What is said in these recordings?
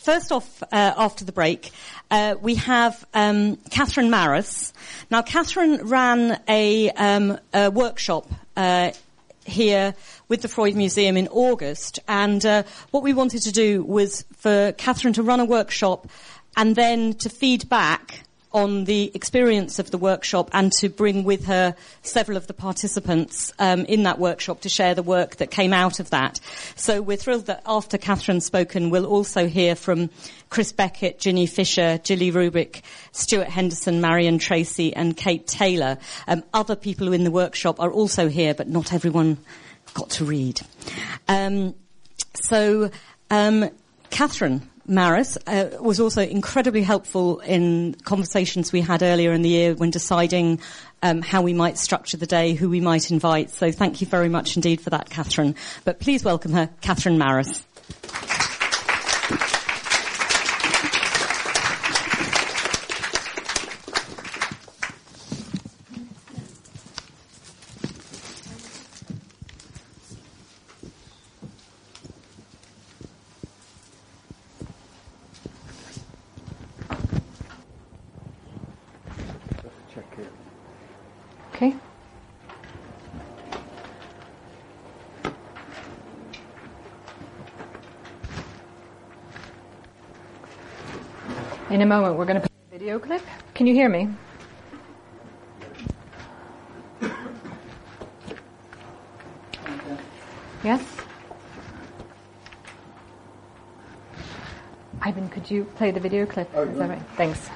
first off, after the break, we have Catherine Maris. Now, Catherine ran a workshop here with the Freud Museum in August, and what we wanted to do was for Catherine to run a workshop and then to feed back on the experience of the workshop and to bring with her several of the participants in that workshop to share the work that came out of that. So we're thrilled that after Catherine's spoken, we'll also hear from Chris Beckett, Ginny Fisher, Gilly Rubik, Stuart Henderson, Marion Tracy and Kate Taylor. Other people in the workshop are also here, but not everyone got to read. Catherine Maris was also incredibly helpful in conversations we had earlier in the year when deciding how we might structure the day, who we might invite. So thank you very much indeed for that, Catherine. But please welcome her, Catherine Maris. Okay. In a moment, we're going to play a video clip. Can you hear me? Yes? Ivan, could you play the video clip? Is that right? Thanks.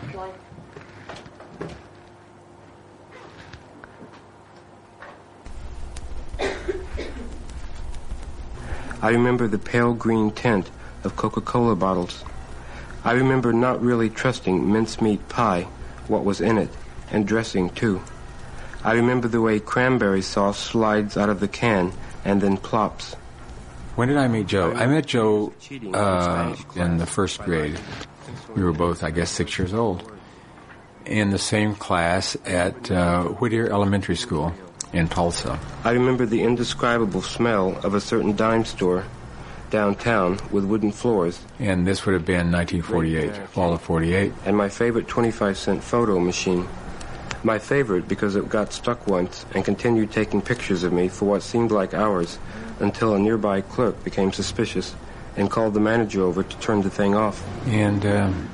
I remember the pale green tint of Coca-Cola bottles. I remember not really trusting mincemeat pie, what was in it, and dressing too. I remember the way cranberry sauce slides out of the can and then plops. When did I meet Joe? I met Joe in the first grade. We were both, I guess, 6 years old. In the same class at Whittier Elementary School in Tulsa. I remember the indescribable smell of a certain dime store downtown with wooden floors. And this would have been 1948, fall of 48. And my favorite 25-cent photo machine. My favorite because it got stuck once and continued taking pictures of me for what seemed like hours until a nearby clerk became suspicious and called the manager over to turn the thing off. And,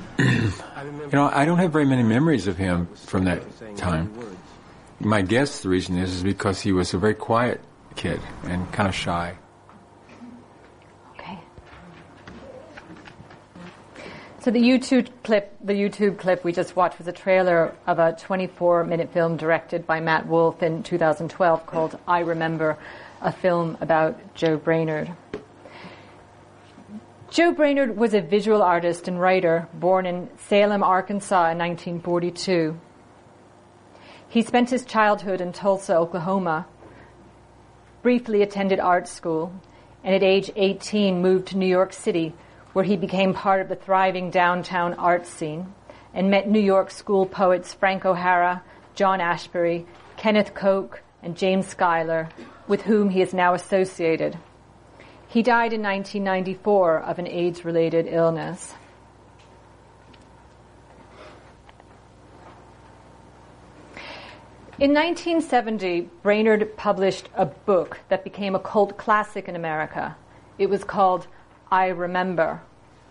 I don't have very many memories of him from that time. My guess the reason is because he was a very quiet kid and kind of shy. Okay. So the YouTube clip we just watched was a trailer of a 24-minute film directed by Matt Wolf in 2012 called I Remember, a film about Joe Brainerd. Joe Brainerd was a visual artist and writer born in Salem, Arkansas in 1942. He spent his childhood in Tulsa, Oklahoma, briefly attended art school, and at age 18 moved to New York City, where he became part of the thriving downtown art scene and met New York school poets Frank O'Hara, John Ashbery, Kenneth Koch, and James Schuyler, with whom he is now associated. He died in 1994 of an AIDS-related illness. In 1970, Brainerd published a book that became a cult classic in America. It was called I Remember.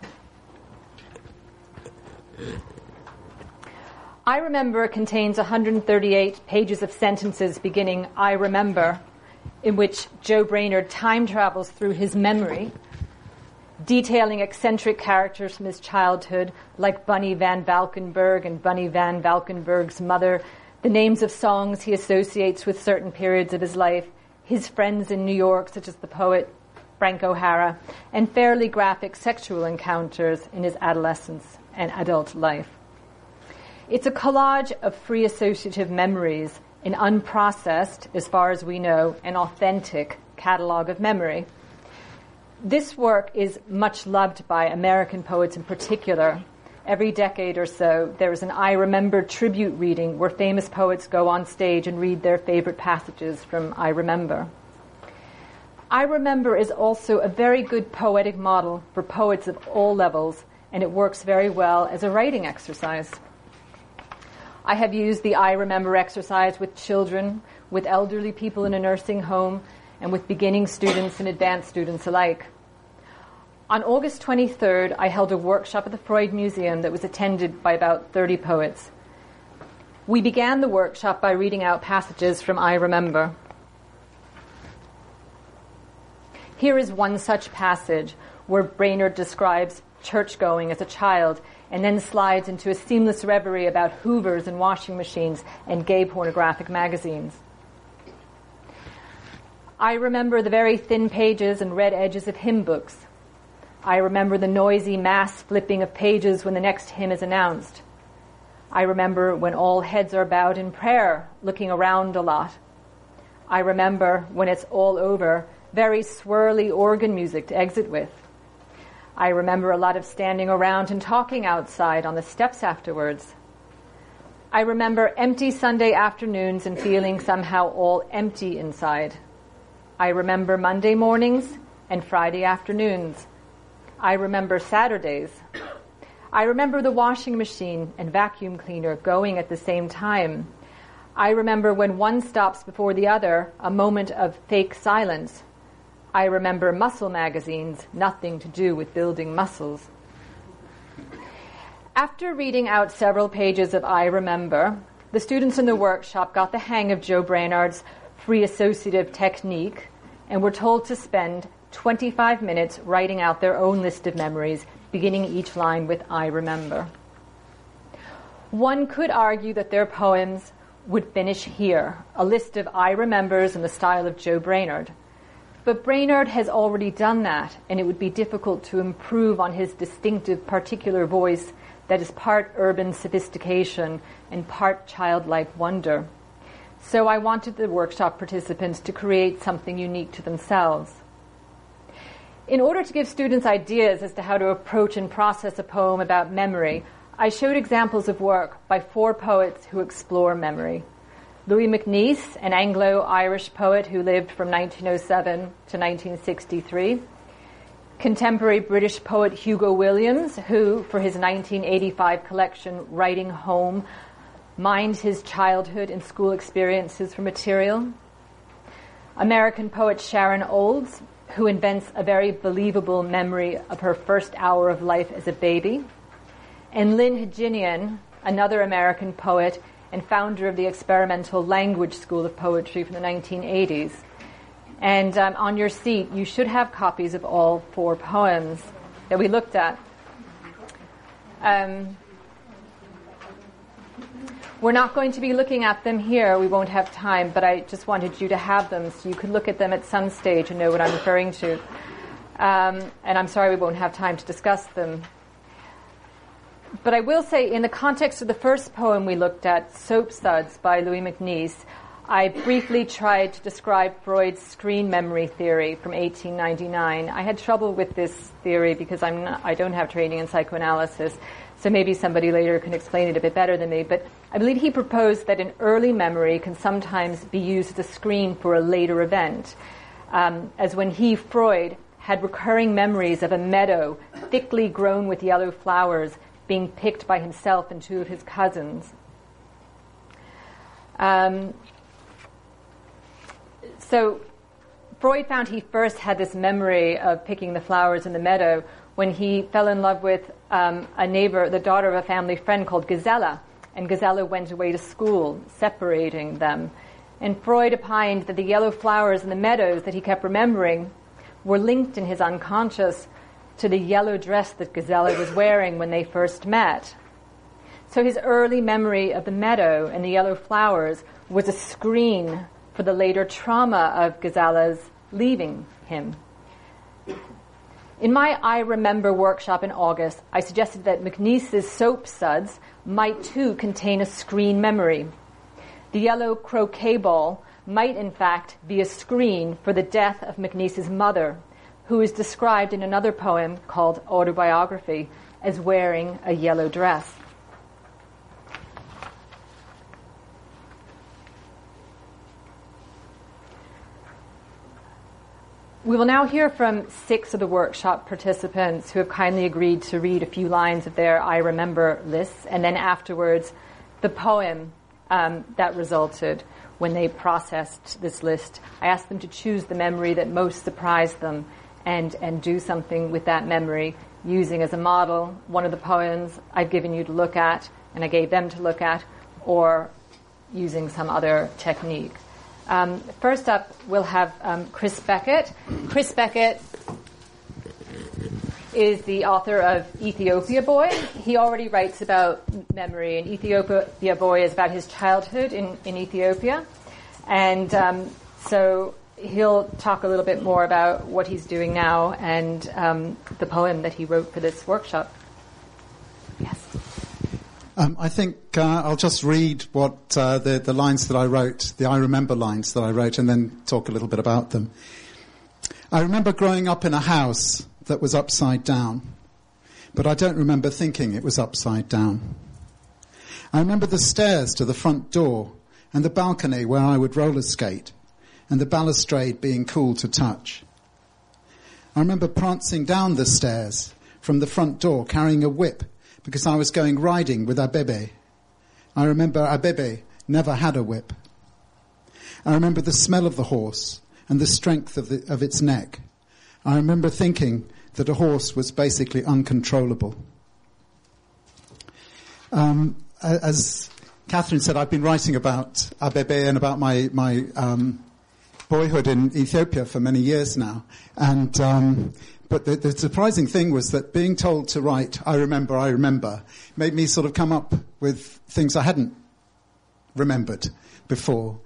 I Remember contains 138 pages of sentences beginning I Remember, in which Joe Brainerd time travels through his memory, detailing eccentric characters from his childhood like Bunny Van Valkenburg and Bunny Van Valkenburg's mother, the names of songs he associates with certain periods of his life, his friends in New York, such as the poet Frank O'Hara, and fairly graphic sexual encounters in his adolescence and adult life. It's a collage of free associative memories, an unprocessed, as far as we know, an authentic catalog of memory. This work is much loved by American poets in particular. Every decade or so, there is an I Remember tribute reading where famous poets go on stage and read their favorite passages from I Remember. I Remember is also a very good poetic model for poets of all levels, and it works very well as a writing exercise. I have used the I Remember exercise with children, with elderly people in a nursing home, and with beginning students and advanced students alike. On August 23rd, I held a workshop at the Freud Museum that was attended by about 30 poets. We began the workshop by reading out passages from I Remember. Here is one such passage where Brainerd describes church-going as a child and then slides into a seamless reverie about hoovers and washing machines and gay pornographic magazines. I remember the very thin pages and red edges of hymn books. I remember the noisy mass flipping of pages when the next hymn is announced. I remember when all heads are bowed in prayer, looking around a lot. I remember when it's all over, very swirly organ music to exit with. I remember a lot of standing around and talking outside on the steps afterwards. I remember empty Sunday afternoons and feeling somehow all empty inside. I remember Monday mornings and Friday afternoons. I remember Saturdays. I remember the washing machine and vacuum cleaner going at the same time. I remember when one stops before the other, a moment of fake silence. I remember muscle magazines, nothing to do with building muscles. After reading out several pages of I Remember, the students in the workshop got the hang of Joe Brainard's free associative technique and were told to spend 25 minutes writing out their own list of memories, beginning each line with I remember. One could argue that their poems would finish here, a list of I remembers in the style of Joe Brainard. But Brainard has already done that, and it would be difficult to improve on his distinctive particular voice that is part urban sophistication and part childlike wonder. So I wanted the workshop participants to create something unique to themselves. In order to give students ideas as to how to approach and process a poem about memory, I showed examples of work by 4 poets who explore memory. Louis MacNeice, an Anglo-Irish poet who lived from 1907 to 1963. Contemporary British poet Hugo Williams, who, for his 1985 collection, Writing Home, mined his childhood and school experiences for material. American poet Sharon Olds, who invents a very believable memory of her first hour of life as a baby. And Lynn Heginian, another American poet and founder of the Experimental Language School of Poetry from the 1980s. And on your seat, you should have copies of all 4 poems that we looked at. We're not going to be looking at them here. We won't have time, but I just wanted you to have them so you could look at them at some stage and know what I'm referring to. And I'm sorry we won't have time to discuss them. But I will say, in the context of the first poem we looked at, Soap Suds by Louis MacNeice, I briefly tried to describe Freud's screen memory theory from 1899. I had trouble with this theory because I don't have training in psychoanalysis, so maybe somebody later can explain it a bit better than me. But I believe he proposed that an early memory can sometimes be used as a screen for a later event, as when Freud, had recurring memories of a meadow thickly grown with yellow flowers being picked by himself and 2 of his cousins. So Freud found he first had this memory of picking the flowers in the meadow when he fell in love with a neighbor, the daughter of a family friend called Gazella, and Gazella went away to school, separating them. And Freud opined that the yellow flowers in the meadows that he kept remembering were linked in his unconscious to the yellow dress that Gazella was wearing when they first met. So his early memory of the meadow and the yellow flowers was a screen for the later trauma of Gazella's leaving him. In my I Remember workshop in August, I suggested that MacNeice's Soap Suds might too contain a screen memory. The yellow croquet ball might in fact be a screen for the death of MacNeice's mother, who is described in another poem called Autobiography as wearing a yellow dress. We will now hear from 6 of the workshop participants who have kindly agreed to read a few lines of their I Remember lists, and then afterwards the poem that resulted when they processed this list. I asked them to choose the memory that most surprised them and do something with that memory, using as a model one of the poems I've given you to look at and I gave them to look at, or using some other technique. First up, we'll have Chris Beckett. Chris Beckett is the author of Ethiopia Boy. He already writes about memory, and Ethiopia Boy is about his childhood in Ethiopia. And so he'll talk a little bit more about what he's doing now and the poem that he wrote for this workshop. Yes. I think I'll just read what the lines that I wrote, the I Remember lines that I wrote, and then talk a little bit about them. I remember growing up in a house that was upside down, but I don't remember thinking it was upside down. I remember the stairs to the front door and the balcony where I would roller skate, and the balustrade being cool to touch. I remember prancing down the stairs from the front door carrying a whip because I was going riding with Abebe. I remember Abebe never had a whip. I remember the smell of the horse and the strength of its neck. I remember thinking that a horse was basically uncontrollable. As Catherine said, I've been writing about Abebe and about my boyhood in Ethiopia for many years now. And but the surprising thing was that being told to write I remember, made me sort of come up with things I hadn't remembered before.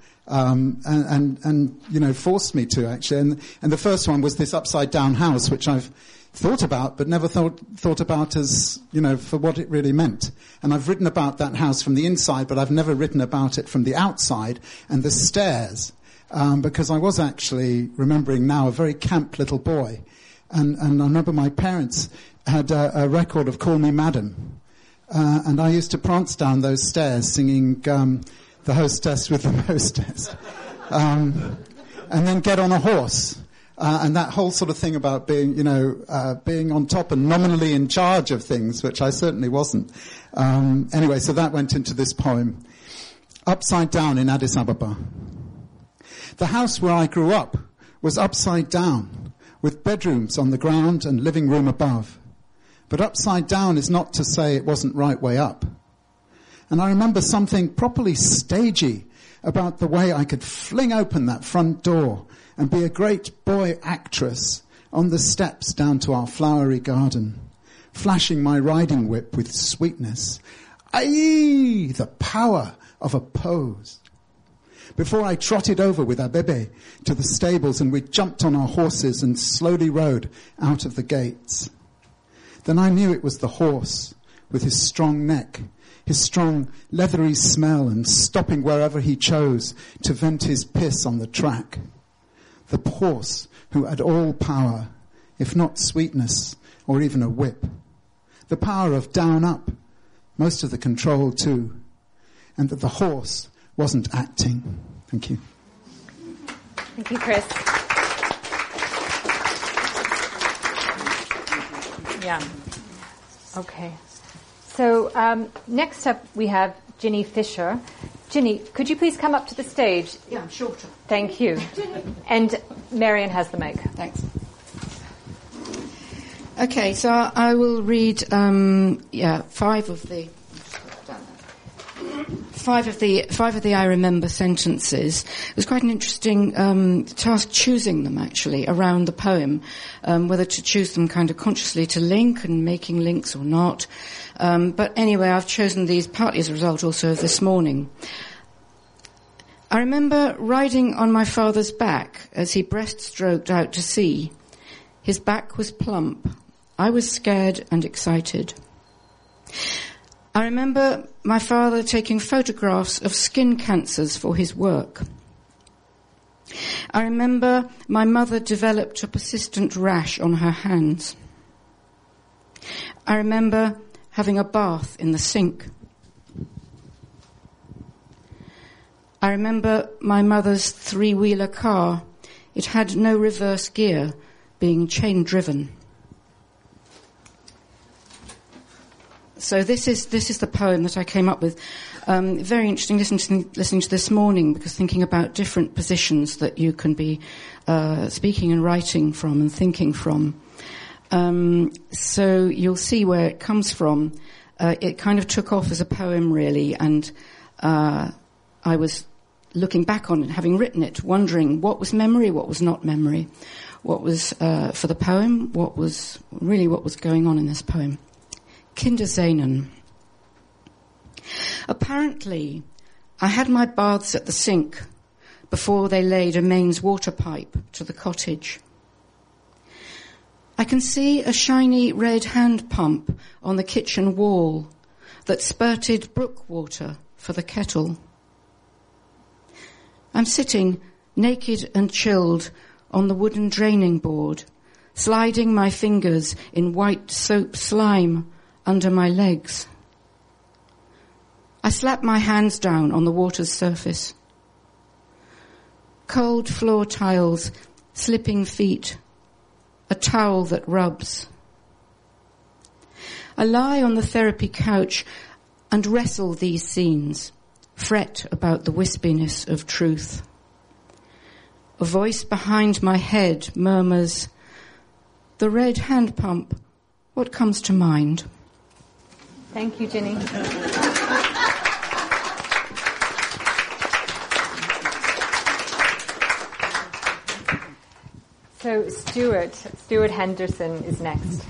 And you know, forced me to, actually. And the first one was this upside-down house, which I've thought about, but never thought about as, you know, for what it really meant. And I've written about that house from the inside, but I've never written about it from the outside and the stairs, because I was actually, remembering now, a very camp little boy. And I remember my parents had a record of Call Me Madam. And I used to prance down those stairs singing The Hostess with the Hostess. And then get on a horse. And that whole sort of thing about being, you know, being on top and nominally in charge of things, which I certainly wasn't. Anyway, so that went into this poem. Upside down in Addis Ababa. The house where I grew up was upside down, with bedrooms on the ground and living room above. But upside down is not to say it wasn't right way up. And I remember something properly stagey about the way I could fling open that front door and be a great boy actress on the steps down to our flowery garden, flashing my riding whip with sweetness. Aye, the power of a pose. Before I trotted over with Abebe to the stables and we jumped on our horses and slowly rode out of the gates. Then I knew it was the horse with his strong neck, his strong leathery smell, and stopping wherever he chose to vent his piss on the track. The horse who had all power, if not sweetness or even a whip. The power of down up, most of the control too. And that the horse wasn't acting. Thank you. Thank you, Chris. Yeah. Okay. So next up we have Ginny Fisher. Ginny, could you please come up to the stage? Yeah, I'm shorter. Thank you. And Marion has the mic. Thanks. Okay, so I will read five of the I Remember sentences. It was quite an interesting task choosing them, actually, around the poem, whether to choose them kind of consciously to link and making links or not. But anyway, I've chosen these partly as a result also of this morning. I remember riding on my father's back as he breaststroked out to sea. His back was plump. I was scared and excited. I remember my father taking photographs of skin cancers for his work. I remember my mother developed a persistent rash on her hands. I remember having a bath in the sink. I remember my mother's three-wheeler car It had no reverse gear, being chain-driven. So this is the poem that I came up with. Very interesting listening to this morning, because thinking about different positions that you can be speaking and writing from and thinking from. So you'll see where it comes from. It kind of took off as a poem, really, and I was looking back on it, having written it, wondering what was memory, what was not memory, what was for the poem, what was going on in this poem. Kindersehnen. Apparently, I had my baths at the sink before they laid a mains water pipe to the cottage. I can see a shiny red hand pump on the kitchen wall that spurted brook water for the kettle. I'm sitting naked and chilled on the wooden draining board, sliding my fingers in white soap slime under my legs. I slap my hands down on the water's surface. Cold floor tiles, slipping feet, a towel that rubs. I lie on the therapy couch and wrestle these scenes, fret about the wispiness of truth. A voice behind my head murmurs, "The red hand pump, what comes to mind?" Thank you, Ginny. So Stuart Henderson is next.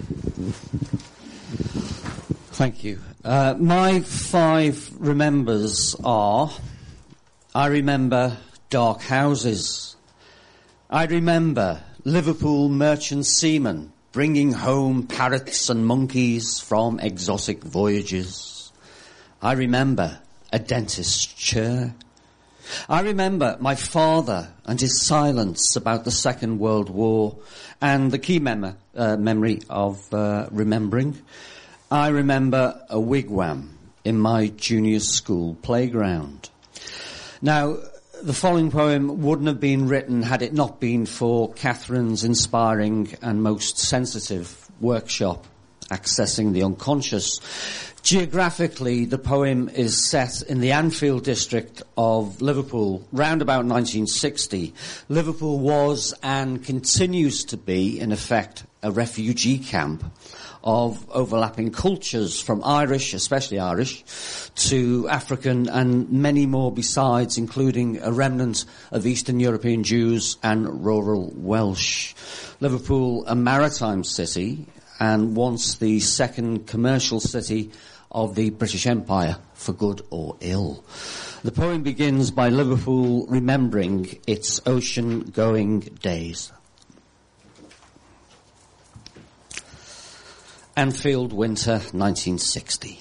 Thank you. My 5 remembers are, I remember dark houses. I remember Liverpool merchant seamen bringing home parrots and monkeys from exotic voyages. I remember a dentist's chair. I remember my father and his silence about the Second World War, and the key memory of remembering. I remember a wigwam in my junior school playground. Now, the following poem wouldn't have been written had it not been for Catherine's inspiring and most sensitive workshop, Accessing the Unconscious. Geographically, the poem is set in the Anfield district of Liverpool, round about 1960. Liverpool was and continues to be, in effect, a refugee camp of overlapping cultures, from Irish, especially Irish, to African and many more besides, including a remnant of Eastern European Jews and rural Welsh. Liverpool, a maritime city, and once the second commercial city of the British Empire, for good or ill. The poem begins by Liverpool remembering its ocean-going days. Anfield, winter 1960.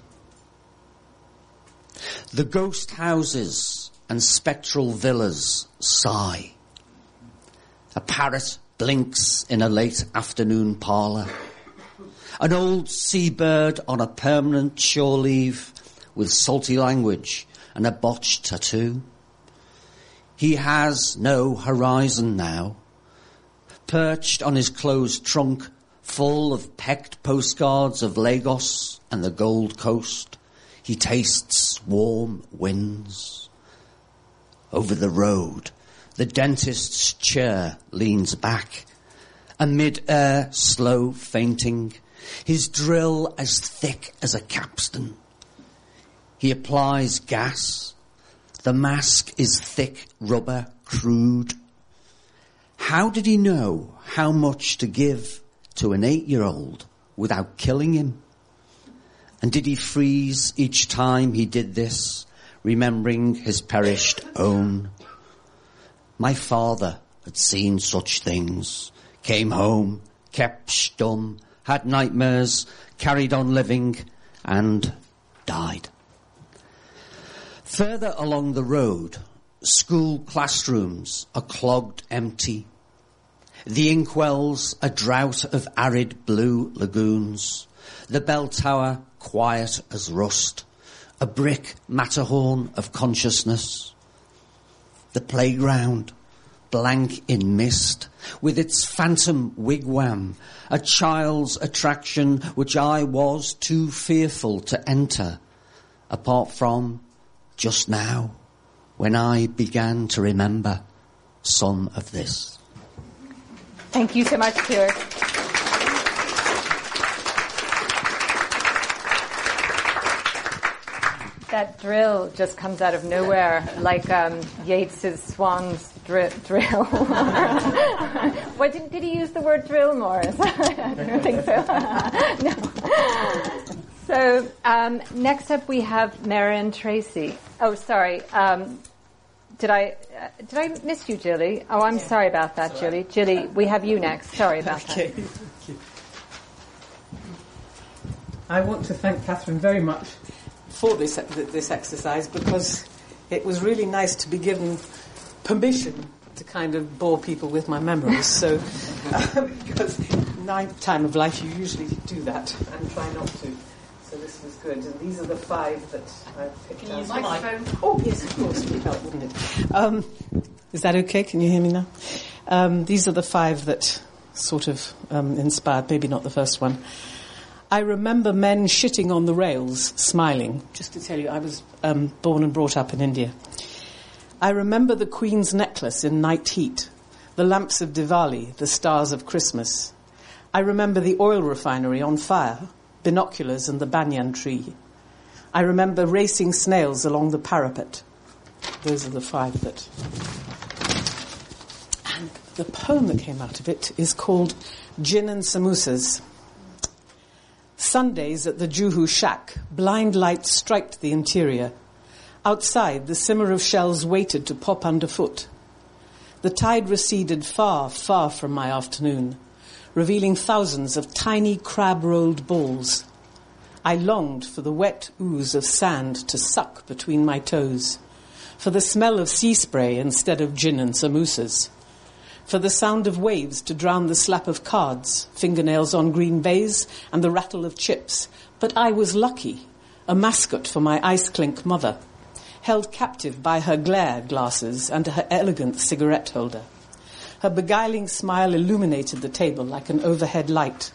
The ghost houses and spectral villas sigh. A parrot blinks in a late afternoon parlour. An old seabird on a permanent shore leave with salty language and a botched tattoo. He has no horizon now. Perched on his closed trunk, full of pecked postcards of Lagos and the Gold Coast, he tastes warm winds. Over the road, the dentist's chair leans back, a mid-air slow fainting, his drill as thick as a capstan. He applies gas. The mask is thick rubber, crude. How did he know how much to give to an 8-year-old without killing him? And did he freeze each time he did this, remembering his perished own? My father had seen such things, came home, kept stum, had nightmares, carried on living, and died. Further along the road, school classrooms are clogged empty. The inkwells a drought of arid blue lagoons. The bell tower quiet as rust. A brick Matterhorn of consciousness. The playground, blank in mist, with its phantom wigwam, a child's attraction which I was too fearful to enter, apart from just now, when I began to remember some of this. Thank you so much, Stuart. That drill just comes out of nowhere, like Yeats's Swan's drill. Why did he use the word drill, Morris? I don't think so. No. So next up we have Marion Tracy. Oh, sorry. Did I miss you, Julie? Oh, I'm sorry about that, Julie. Julie, we have you next. Sorry about that. Thank you. I want to thank Catherine very much for this exercise, because it was really nice to be given permission to kind of bore people with my memories. So, because in my time of life you usually do that and try not to. So this was good. And these are the 5 that I picked out. Can you use the microphone? Oh, yes, of course. It would help, wouldn't it? Is that okay? Can you hear me now? These are the 5 that sort of inspired, maybe not the first one. I remember men shitting on the rails, smiling. Just to tell you, I was born and brought up in India. I remember the Queen's necklace in night heat, the lamps of Diwali, the stars of Christmas. I remember the oil refinery on fire, binoculars and the banyan tree. I remember racing snails along the parapet. Those are the 5 that... And the poem that came out of it is called Gin and Samosas. Sundays at the Juhu shack, blind lights striped the interior. Outside, the simmer of shells waited to pop underfoot. The tide receded far, far from my afternoon, revealing thousands of tiny crab-rolled balls. I longed for the wet ooze of sand to suck between my toes, for the smell of sea spray instead of gin and samosas, for the sound of waves to drown the slap of cards, fingernails on green baize, and the rattle of chips. But I was lucky, a mascot for my ice-clink mother, held captive by her glare glasses and her elegant cigarette holder. Her beguiling smile illuminated the table like an overhead light.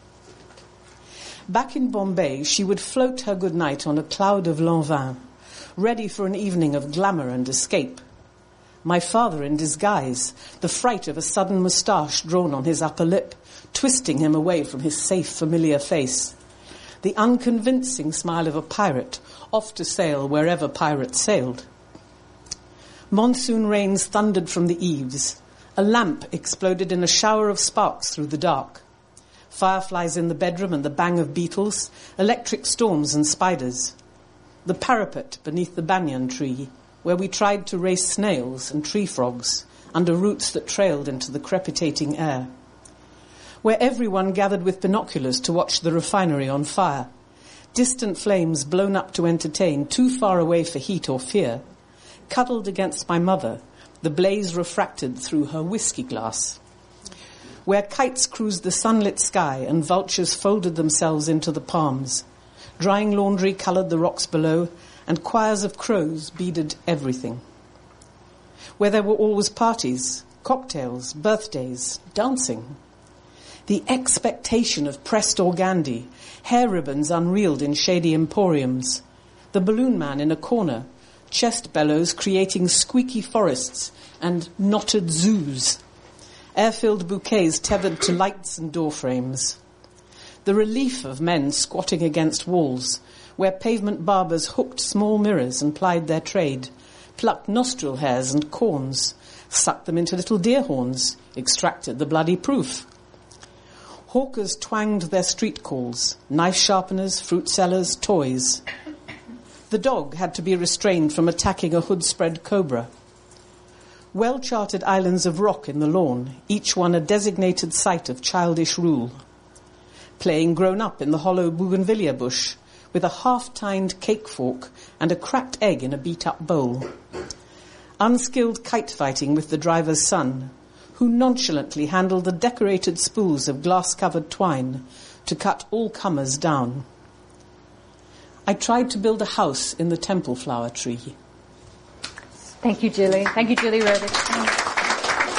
Back in Bombay, she would float her goodnight on a cloud of lanvin, ready for an evening of glamour and escape. My father in disguise, the fright of a sudden moustache drawn on his upper lip, twisting him away from his safe, familiar face. The unconvincing smile of a pirate, off to sail wherever pirates sailed. Monsoon rains thundered from the eaves. A lamp exploded in a shower of sparks through the dark. Fireflies in the bedroom and the bang of beetles, electric storms and spiders. The parapet beneath the banyan tree, where we tried to race snails and tree frogs under roots that trailed into the crepitating air. Where everyone gathered with binoculars to watch the refinery on fire, distant flames blown up to entertain, too far away for heat or fear, cuddled against my mother, the blaze refracted through her whiskey glass. Where kites cruised the sunlit sky and vultures folded themselves into the palms, drying laundry coloured the rocks below, and choirs of crows beaded everything. Where there were always parties, cocktails, birthdays, dancing. The expectation of pressed organdie, hair ribbons unreeled in shady emporiums, the balloon man in a corner, chest bellows creating squeaky forests and knotted zoos, air-filled bouquets tethered to lights and door frames. The relief of men squatting against walls, where pavement barbers hooked small mirrors and plied their trade, plucked nostril hairs and corns, sucked them into little deer horns, extracted the bloody proof. Hawkers twanged their street calls, knife sharpeners, fruit sellers, toys. The dog had to be restrained from attacking a hood-spread cobra. Well-charted islands of rock in the lawn, each one a designated site of childish rule. Playing grown-up in the hollow bougainvillea bush, with a half-tined cake fork and a cracked egg in a beat-up bowl. Unskilled kite-fighting with the driver's son, who nonchalantly handled the decorated spools of glass-covered twine to cut all comers down. I tried to build a house in the temple flower tree. Thank you, Julie. Thank you, Julie Robic.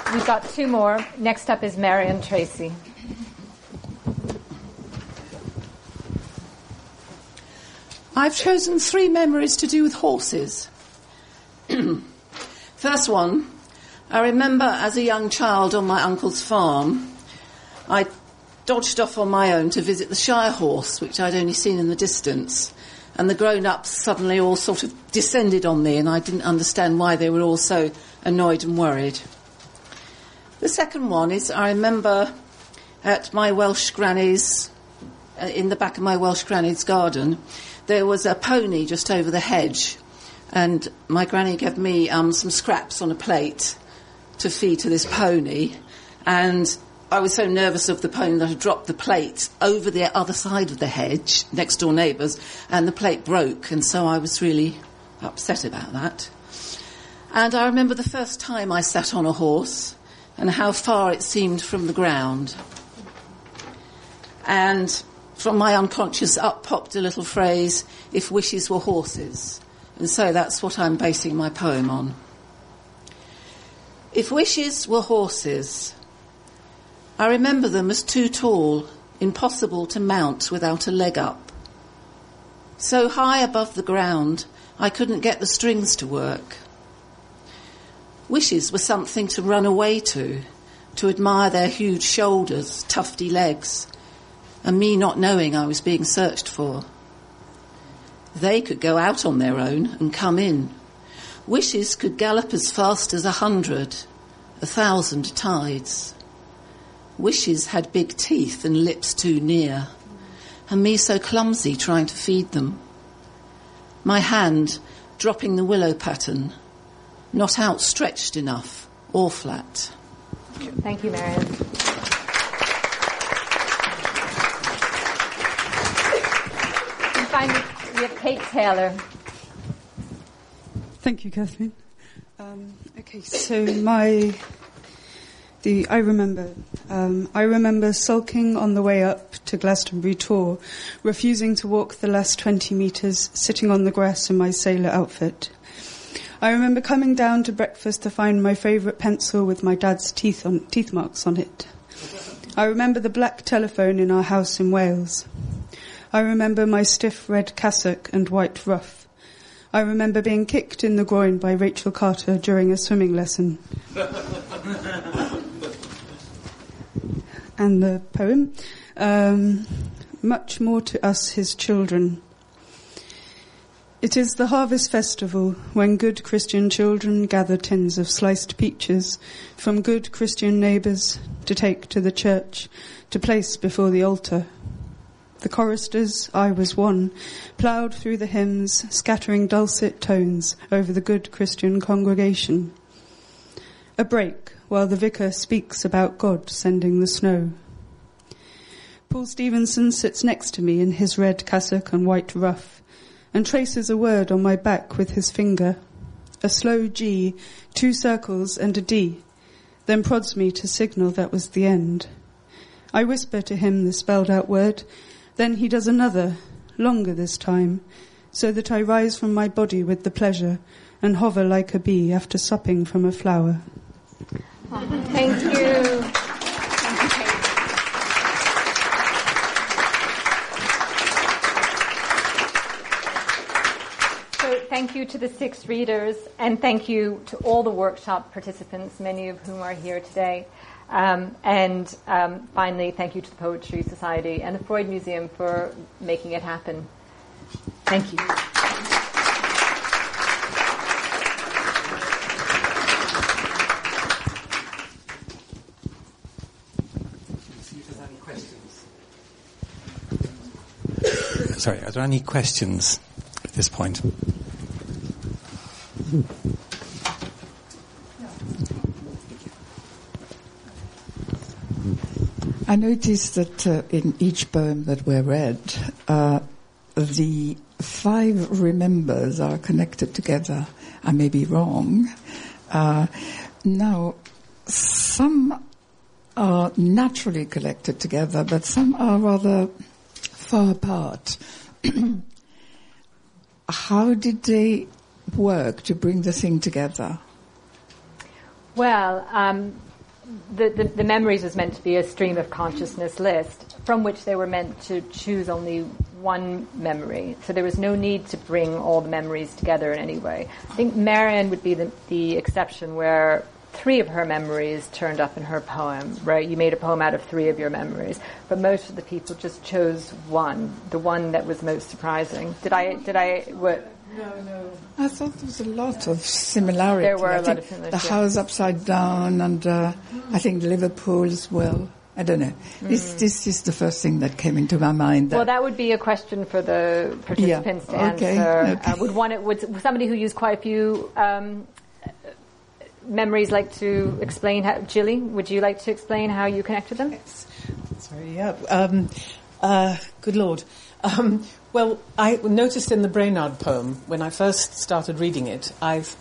We've got two more. Next up is Marion Tracy. I've chosen 3 memories to do with horses. First one, I remember as a young child on my uncle's farm, I dodged off on my own to visit the Shire horse, which I'd only seen in the distance. And the grown-ups suddenly all sort of descended on me, and I didn't understand why they were all so annoyed and worried. The second one is I remember at my Welsh granny's, in the back of my Welsh granny's garden, there was a pony just over the hedge, and my granny gave me some scraps on a plate to feed to this pony, and I was so nervous of the pony that I dropped the plate over the other side of the hedge, next door neighbours, and the plate broke, and so I was really upset about that. And I remember the first time I sat on a horse and how far it seemed from the ground. And from my unconscious up popped a little phrase, if wishes were horses. And so that's what I'm basing my poem on. If wishes were horses, I remember them as too tall, impossible to mount without a leg up. So high above the ground, I couldn't get the strings to work. Wishes were something to run away to admire their huge shoulders, tufty legs, and me not knowing I was being searched for. They could go out on their own and come in. Wishes could gallop as fast as 100, 1,000 tides. Wishes had big teeth and lips too near, and me so clumsy trying to feed them. My hand dropping the willow pattern, not outstretched enough or flat. Thank you, Marion. And finally, we have Kate Taylor. Thank you, Catherine. Okay, so I remember sulking on the way up to Glastonbury Tor, refusing to walk the last 20 metres, sitting on the grass in my sailor outfit. I remember coming down to breakfast to find my favourite pencil with my dad's teeth marks on it. I remember the black telephone in our house in Wales. I remember my stiff red cassock and white ruff. I remember being kicked in the groin by Rachel Carter during a swimming lesson. And the poem, much more to us, his children. It is the harvest festival when good Christian children gather tins of sliced peaches from good Christian neighbours to take to the church, to place before the altar. The choristers, I was one, ploughed through the hymns, scattering dulcet tones over the good Christian congregation. A break while the vicar speaks about God sending the snow. Paul Stevenson sits next to me in his red cassock and white ruff and traces a word on my back with his finger, a slow G, 2 circles and a D, then prods me to signal that was the end. I whisper to him the spelled out word, then he does another, longer this time, so that I rise from my body with the pleasure and hover like a bee after supping from a flower. Thank you. So thank you to the 6 readers, and thank you to all the workshop participants, many of whom are here today. And finally, thank you to the Poetry Society and the Freud Museum for making it happen. Thank you. Sorry, are there any questions at this point? I noticed that in each poem that we read, the 5 remembers are connected together. I may be wrong. Now, some are naturally connected together, but some are rather far apart. How did they work to bring the thing together? Well, the memories was meant to be a stream of consciousness list from which they were meant to choose only one memory. So there was no need to bring all the memories together in any way. I think Marion would be the exception, where 3 of her memories turned up in her poem, right? You made a poem out of 3 of your memories, but most of the people just chose one, the one that was most surprising. No. I thought there was a lot of similarity. There were a lot of similarities. The house upside down, and I think Liverpool as well. I don't know. This is the first thing that came into my mind. Well, that would be a question for the participants to answer. Okay. Would somebody who used quite a few memories like to explain how? Jilly, would you like to explain how you connected them? Yes. Sorry, yeah. Good Lord. Well, I noticed in the Brainard poem, when I first started reading it,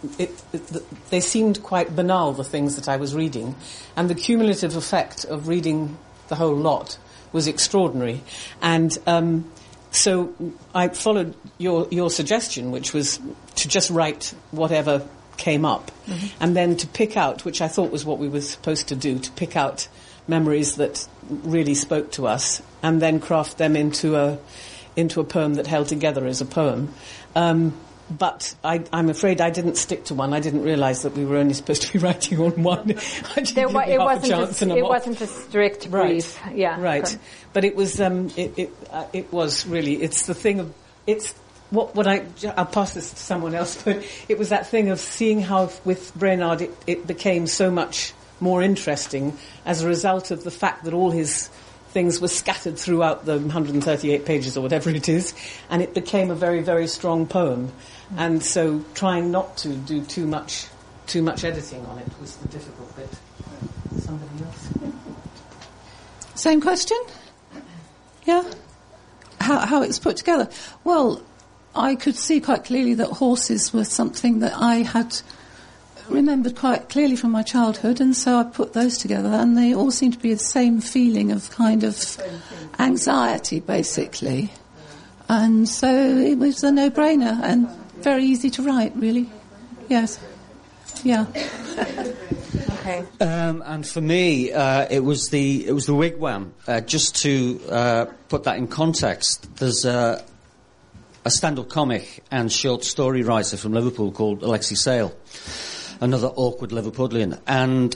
they seemed quite banal, the things that I was reading, and the cumulative effect of reading the whole lot was extraordinary. And so I followed your suggestion, which was to just write whatever came up, and then to pick out, which I thought was what we were supposed to do, to pick out memories that really spoke to us, and then craft them into a poem that held together as a poem. But I'm afraid I didn't stick to one. I didn't realise that we were only supposed to be writing on one. It wasn't a strict brief. Right. Yeah. Right. Correct. But it was it was really, it's the thing of, it's I'll pass this to someone else, but it was that thing of seeing how with Brainard it became so much more interesting as a result of the fact that all his things were scattered throughout the 138 pages or whatever it is, and it became a very, very strong poem. And so trying not to do too much editing on it was the difficult bit. Somebody else? Same question? Yeah? How it's put together? Well, I could see quite clearly that horses were something that I had remembered quite clearly from my childhood, and so I put those together, and they all seem to be the same feeling of kind of anxiety, basically. And so it was a no-brainer and very easy to write, really. Yes. Yeah. Okay. And for me, it was the wigwam. Just to put that in context, there's a stand-up comic and short story writer from Liverpool called Alexei Sale, another awkward Liverpudlian. And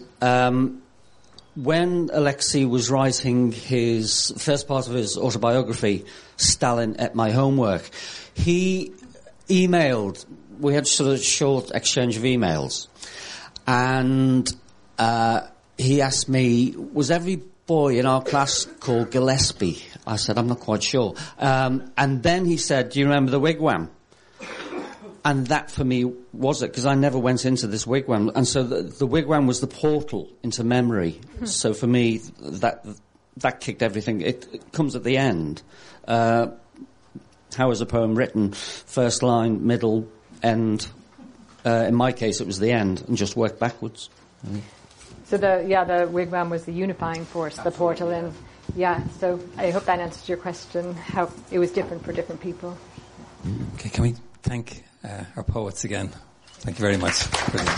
when Alexei was writing his first part of his autobiography, Stalin Ate My Homework, he emailed, we had sort of short exchange of emails, and he asked me, was every boy in our class called Gillespie? I said, I'm not quite sure. And then he said, do you remember the wigwam? And that for me was it, because I never went into this wigwam. And so the wigwam was the portal into memory. So for me, that kicked everything. It comes at the end. How is a poem written? First line, middle, end. In my case, it was the end, and just work backwards. So the wigwam was the unifying force, the portal in. Yeah, so I hope that answers your question, how it was different for different people. Okay, can we thank our poets again? Thank you very much. Brilliant.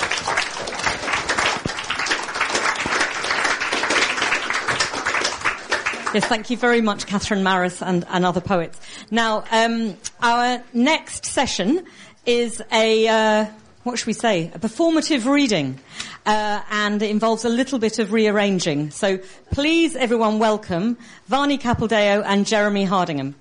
Yes, thank you very much, Catherine Maris and other poets. Now, our next session is a performative reading, and it involves a little bit of rearranging. So please, everyone, welcome Vani Capildeo and Jeremy Hardingham.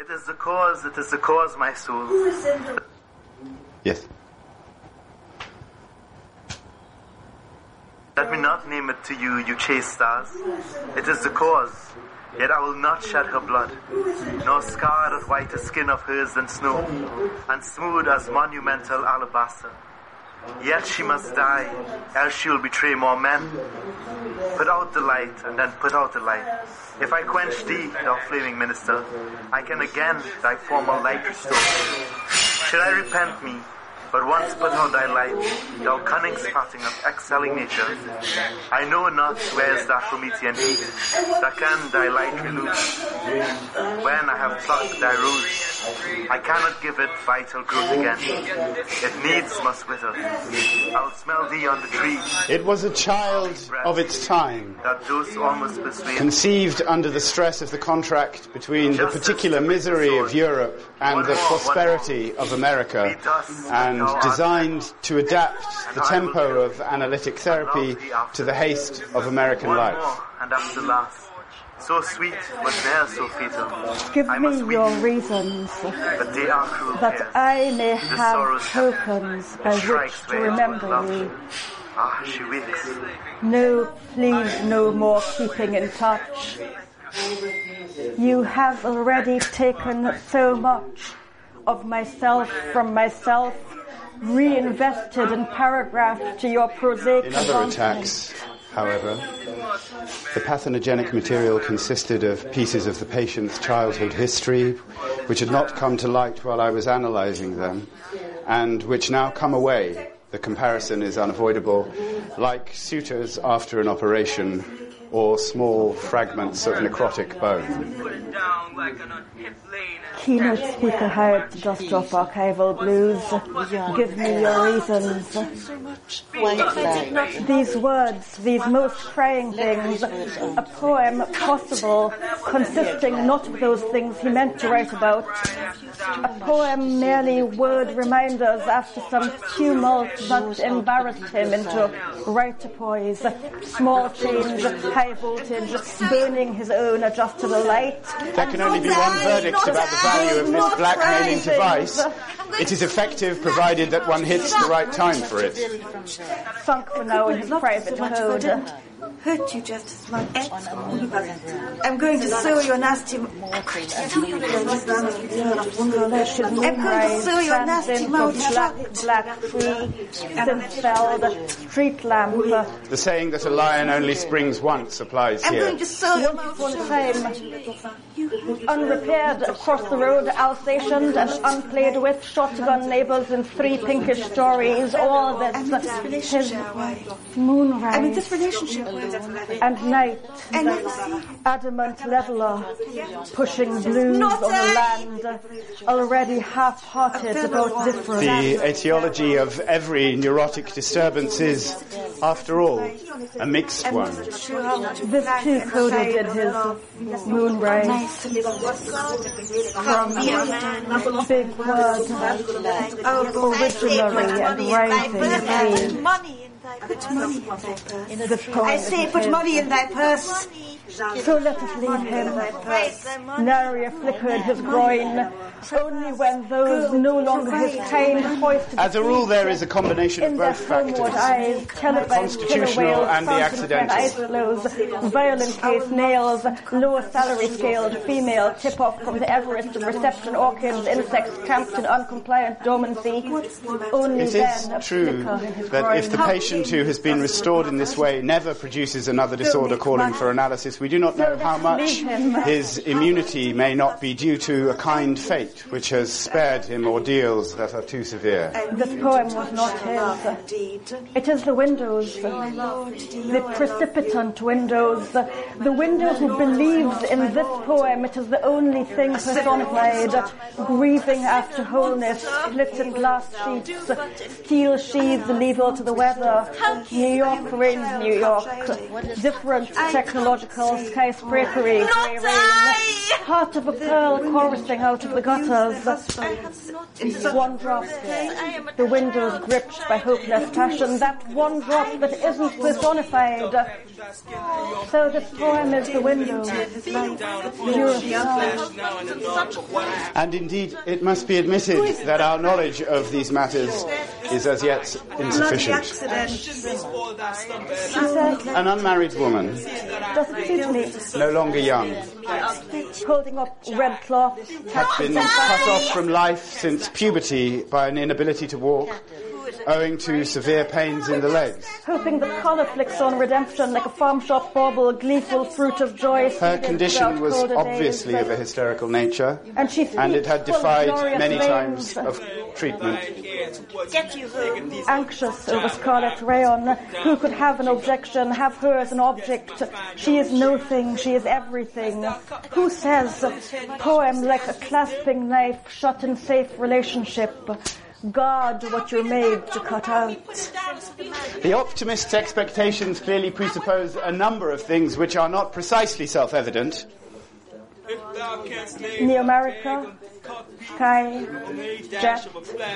It is the cause, my soul. Yes. Let me not name it to you, you chaste stars. It is the cause, yet I will not shed her blood, nor scar that whiter skin of hers than snow, and smooth as monumental alabaster. Yet she must die, else she will betray more men. Put out the light, and then put out the light. If I quench thee, thou flaming minister, I can again thy former light restore. Should I repent me, but once put out thy light, thou cunning spotting of excelling nature, I know not where is that Promethean heat that can thy light reluce. When I have plucked thy rose, I cannot give it vital growth again. It needs must wither. I'll smell thee on the tree. It was a child of its time, that those almost persuade, conceived under the stress of the contract between the particular misery of Europe and the prosperity of America, and designed to adapt the tempo of analytic therapy to the haste of American life. And after last, so sweet, but ne'er so fatal. Give me your reasons, but they are cruel that I may have tokens by which to remember you. Ah, she wakes. No, please, no more keeping in touch. You have already taken so much of myself from myself, reinvested and paragraphed to your prosaic In other attacks, however, the pathogenic material consisted of pieces of the patient's childhood history, which had not come to light while I was analysing them, and which now come away. The comparison is unavoidable, like sutures after an operation, or small fragments of necrotic bone. Keynote speaker hired to dust off archival blues. Give me your reasons. These words, these most praying things, a poem possible, consisting not of those things he meant to write about. A poem merely word reminders after some tumult that embarrassed him into writer poise, small change, high voltage, burning his own adjustable light. There can only be one verdict about the value of this blackmailing device. It is effective provided that one hits the right time for it. Sunk for now in his private code. Hurt you just as much. I'm going to sew your nasty mouth. I'm going to sew your nasty mouth. Black tree, synth-felled, street lamp. The saying that a lion only springs once applies here. I'm going to sew your mouth. Unrepaired across the road, Alsatians and unplayed with, shotgun neighbours in 3 pinkish stories. All this his moonrise. I'm in this relationship. And night, adamant leveler, pushing blues on the land, already half-hearted about difference. The etiology of every neurotic disturbance is, after all, a mixed one. This too coded in his moonrise. From big words, originary and rising. Put money in thy purse. I say, put money in thy purse. So let us leave him. Nary flickered his groin. Only when those no longer his kind hoisted. As a rule, there is a combination of both factors, the constitutional and the accidental. Violent case nails, lower salary scaled female tip off from the Everest of reception orchids, insects camped in uncompliant dormancy. Only it is true that if the patient who has been restored in this way never produces another disorder calling for analysis, we do not know how much his immunity may not be due to a kind fate which has spared him ordeals that are too severe. This poem was not his. It is the windows, the precipitant windows, the window who believes in this poem. It is the only thing personified, grieving after wholeness, split in glass sheets, steel sheathed lethal to the weather. New York reigns New York. Different technological Marble skyscrapery, grey rain. Heart of a pearl chorusing out of the gutters. One drop. The windows gripped by hopeless passion. That one drop that isn't personified. So this poem is the window. And indeed, it must be admitted that our knowledge of these matters is as yet insufficient. An unmarried woman, no longer young, holding up red cloth, had been cut off from life since puberty by an inability to walk, owing to severe pains in the legs. Hoping the colour flicks on redemption like a farm shop bauble, gleeful fruit of joy. Her condition was obviously of a hysterical nature, and it had defied many times of treatment. Anxious over Scarlet Rayon, who could have an objection, have her as an object? She is no thing, she is everything. Who says, poem like a clasping knife, shut in safe relationship? Guard what you're made to cut out. The optimist's expectations clearly presuppose a number of things which are not precisely self-evident. Neo-America, sky, jet.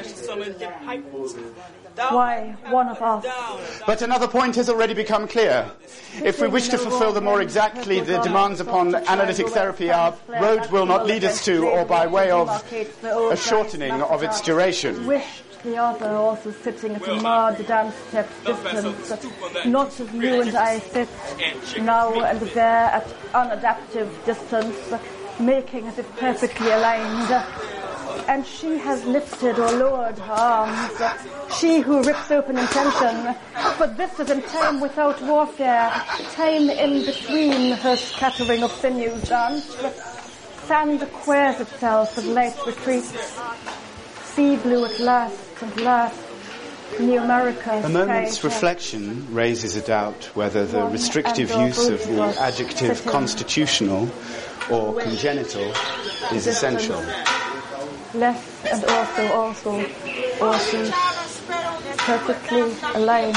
Why one of us? But another point has already become clear. If we wish to fulfill the more exactly the demands upon analytic therapy, our road will not lead us to, or by way of, a shortening of its duration. Wished the other also sitting at a marred dance step distance, not as you and I sit, now and there at unadaptive distance, making as if perfectly aligned. And she has lifted or lowered her arms, she who rips open intention. But this is in time without warfare, time in between her scattering of sinews dance. Sand acquires itself as light retreats. Sea blue at last and last. New America. A moment's reflection raises a doubt whether the restrictive use of the adjective constitutional or congenital is essential. Less and also, perfectly aligned.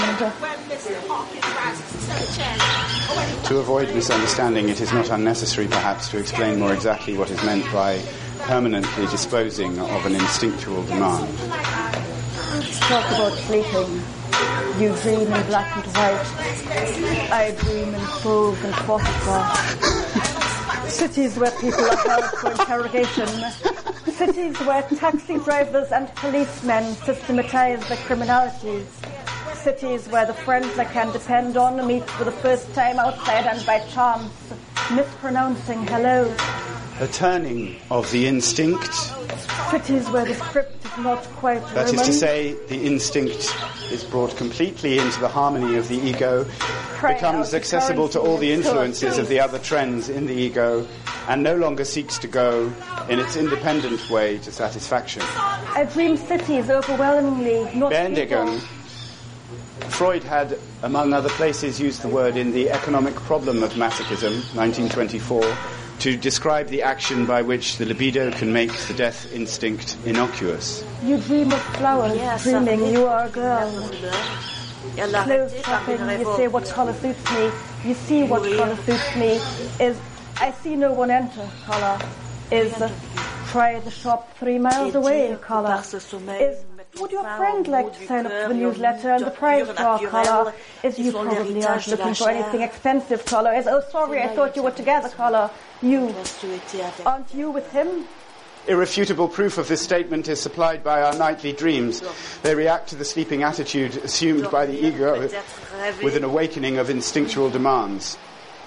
To avoid misunderstanding, it is not unnecessary perhaps to explain more exactly what is meant by permanently disposing of an instinctual demand. Talk about sleeping. You dream in black and white. I dream in fauve and phosphor. Cities where people are held for interrogation. Cities where taxi drivers and policemen systematize their criminalities. Cities where the friends I can depend on meet for the first time outside and by chance, mispronouncing hello. A turning of the instinct. Cities where the script is not quite That Roman. is to say, the instinct is brought completely into the harmony of the ego, becomes accessible to all the influences of the other trends in the ego, and no longer seeks to go in its independent way to satisfaction. I dream cities overwhelmingly, not Berndegon, people. Freud had, among other places, used the word in The Economic Problem of Masochism, 1924, to describe the action by which the libido can make the death instinct innocuous. You dream of flowers, dreaming you are a girl. Clothes shopping, you say what colour suits me. You see what colour suits me. Is I see no one enter colour. Is try the shop 3 miles away colour. Is would your friend like to sign up for the newsletter and the prize draw colour? Is you probably aren't looking for anything expensive colour? Is oh sorry I thought you were together colour? You aren't you with him? Irrefutable proof of this statement is supplied by our nightly dreams. They react to the sleeping attitude assumed by the ego with an awakening of instinctual demands.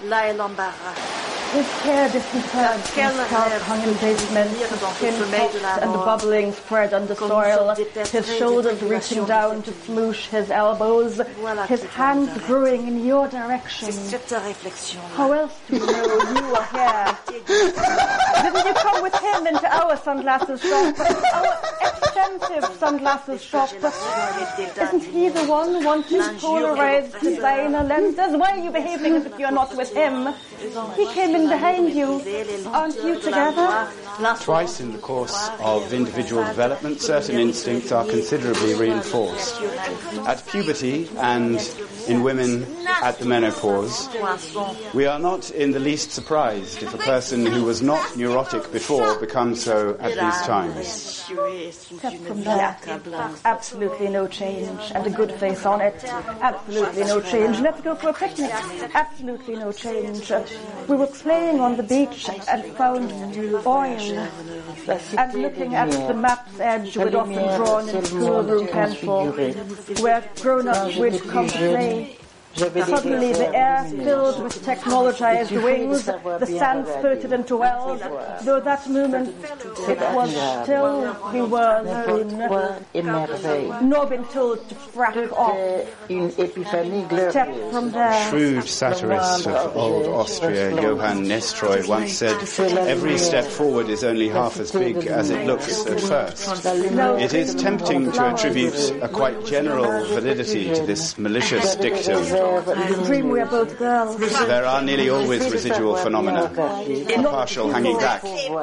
His hair disinterred, his scalp hung in basement, his skin soft and bubbling spread under soil, his shoulders reaching down to smoosh his elbows, his hands growing in your direction. How else do you know you are here? Didn't you come with him into our sunglasses shop? Our expensive sunglasses shop. Isn't he the one wanting Polaroid designer lenses? Why are you behaving as if you're not with him? He came in behind you. Aren't you together? Twice in the course of individual development, certain instincts are considerably reinforced. At puberty and in women at the menopause, we are not in the least surprised if a person who was not neurotic before becomes so at these times. Except from there, absolutely no change, and a good face on it. Absolutely no change. Let's go for a picnic. Absolutely no change. We were playing on the beach and found oil, and looking at the map's edge we'd often drawn in schoolroom pencil, where grown-ups would come to play. Suddenly the air filled with technologized wings, the sand spurted into wells, though that moment it was still we were alone, nor been told to frack off. Step from there. Shrewd satirist of old Austria, Johann Nestroy, once said, "Every step forward is only half as big as it looks at first." It is tempting to attribute a quite general validity to this malicious dictum. Dream we are both girls. There are nearly always residual phenomena, a partial hanging back.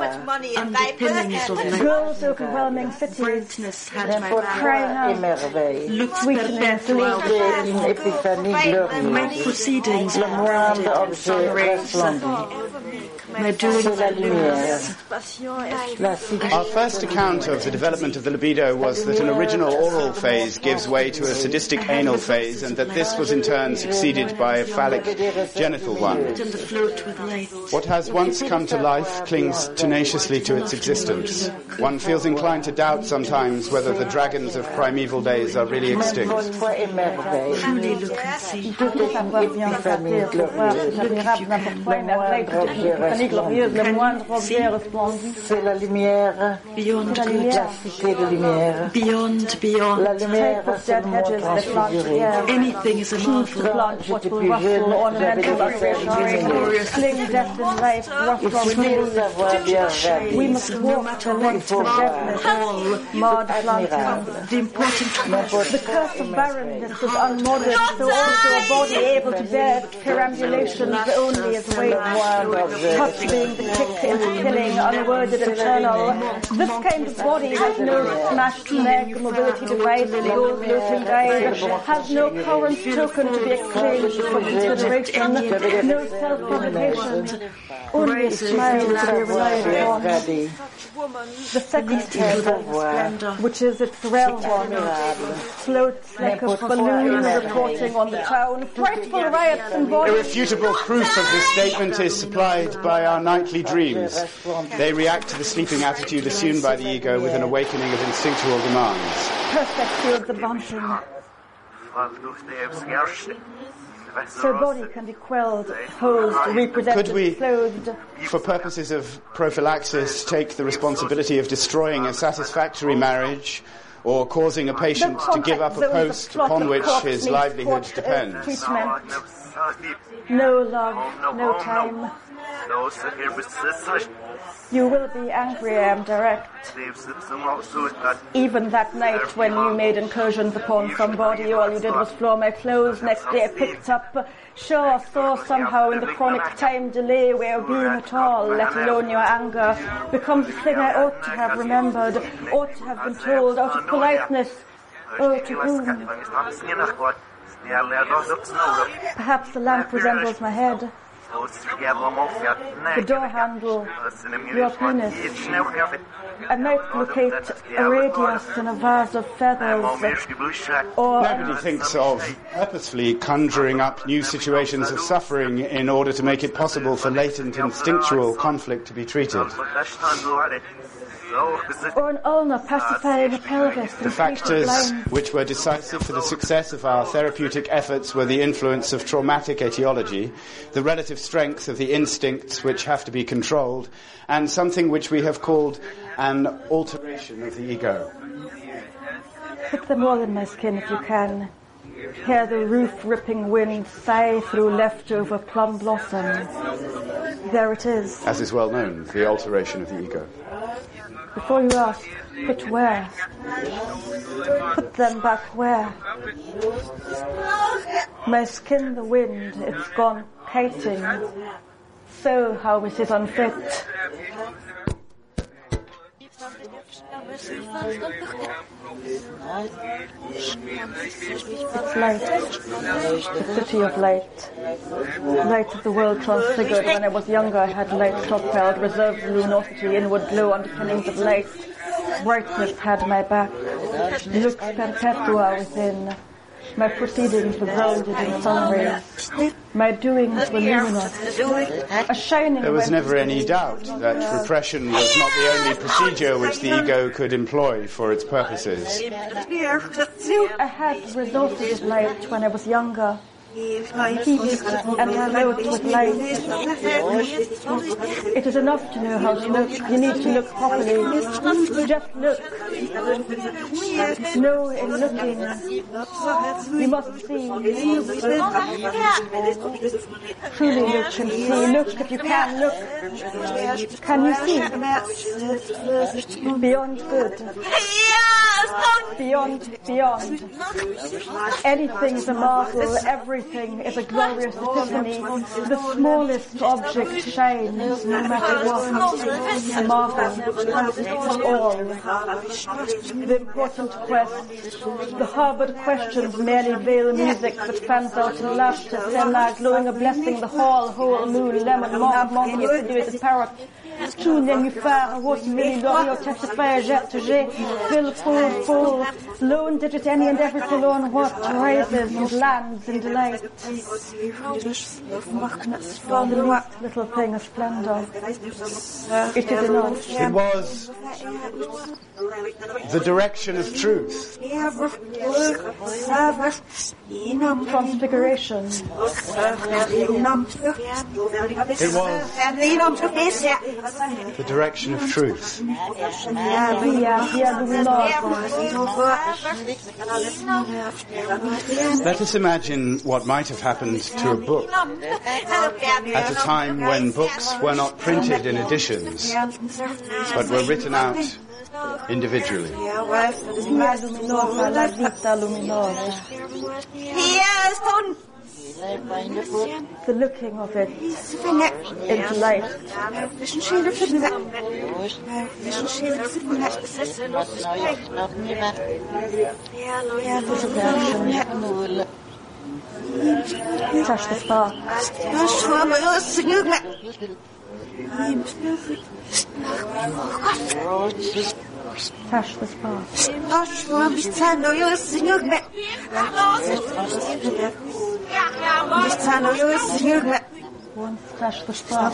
Girls overwhelming cities, crying out, sweetness, proceedings Our first account of the development of the libido was that an original oral phase gives way to a sadistic anal phase, and that this was in turn succeeded by a phallic genital one. What has once come to life clings tenaciously to its existence. One feels inclined to doubt sometimes whether the dragons of primeval days are really extinct. C'est la lumière, beyond la cité de lumière, beyond, la lumière, c'est le mot transfiguré. Anything is a marvel. What will rustle, ornamental, cling death and life, we must walk the length of deadness, marred planting. The curse of barrenness is unmodern, so also a body able to bear perambulations only as weight. Touch being the kick into killing, unworded eternal. This kind of body has no smashed leg, mobility device, the old floating guide, has no current token to be exchanged for consideration, no self-publication, only a smile to be relied upon. The second table, which is its realm, floats like a balloon reporting on the town. Frightful riots and bodies. Irrefutable proof of this statement is supplied by our nightly dreams. They react to the sleeping attitude assumed by the ego with an awakening of instinctual demands. Perfect fields of bunting. So body can be quelled, posed, represented, Could we, clothed. for purposes of prophylaxis, take the responsibility of destroying a satisfactory marriage or causing a patient to give up a post upon which his livelihood depends? No love, no time. You will be angry, I am direct. Even that night when you made incursions upon somebody, all you did was floor my clothes. Next day I picked up, saw somehow in the chronic time delay where being at all, let alone your anger, becomes a thing I ought to have remembered, ought to have been told, out of politeness. Oh, to whom? Perhaps the lamp resembles my head. The door handle, your penis. I might locate a radius in a vase of feathers. Or nobody thinks of purposefully conjuring up new situations of suffering in order to make it possible for latent instinctual conflict to be treated. Or an ulna pacifying a pelvis. The factors which were decisive for the success of our therapeutic efforts were the influence of traumatic etiology, the relative strength of the instincts which have to be controlled, and something which we have called an alteration of the ego. Put them all in my skin if you can. Hear the roof-ripping wind sigh through leftover plum blossoms. There it is. As is well known, the alteration of the ego. Before you ask, put where? Put them back where? My skin the wind, it's gone kiting. So how it is unfit. It's light, the city of light. Light of the world transfigured. When I was younger, I had light stockpiled, reserved luminosity, inward glow, underpinnings of light. Brightness had my back. Lux perpetua within. My proceedings were grounded in sun rays. My doings were luminous. A shining. There was never any doubt that repression was not the only procedure which the ego could employ for its purposes. I had resources of light when I was younger. Heat and glowed with light. It is enough to know how to look. You need to look properly. Just look. No, in looking, you must see. Truly look and see. Look if you can look. Can you see? Beyond good. Beyond. Anything is a marvel. Everything is a glorious epiphany. The smallest object shines, no matter what. A marvel. All. The important quest. The Harvard questions merely veil music that fans out in laughter. Sema glowing a blessing. The hall, whole moon, lemon, monkey, insinuated parrot. Tout nénuphar, rose, milli, l'oreille, testify, jet, jet, fill, full, lone digit, any and every forlorn what rises and lands in delight. Little thing of splendor. It is enough. It was the direction of truth. Transfiguration. It was the direction of truth. Let us imagine what might have happened to a book at a time when books were not printed in editions, but were written out individually. The looking of it into light. Touch the spark. Touch the spark. Once touch the spark.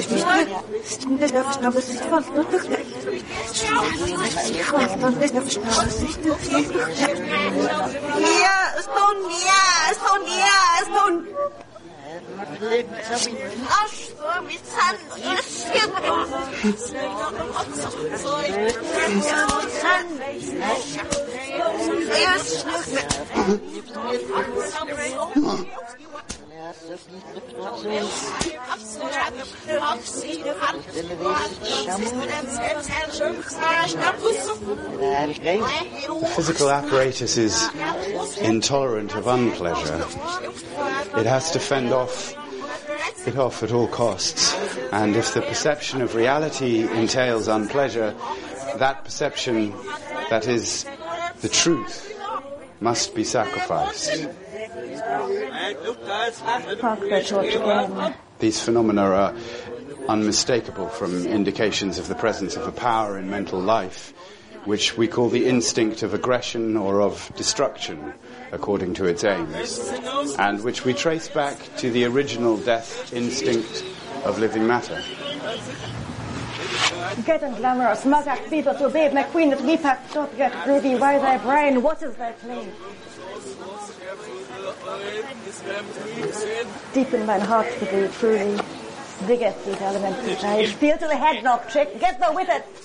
The physical apparatus is intolerant of unpleasure. It has to fend it off at all costs. And if the perception of reality entails unpleasure, that perception, that is the truth, must be sacrificed. These phenomena are unmistakable from indications of the presence of a power in mental life, which we call the instinct of aggression or of destruction, according to its aims, and which we trace back to the original death instinct of living matter. Get and glamorous, Mazak, Beaver, to babe, my queen, at me pack, stop, get groovy, why thy brain, what is thy play? Deep in mine heart for thee, truly, bigot these elements inside. Feel to the head knock, chick, get thou with it!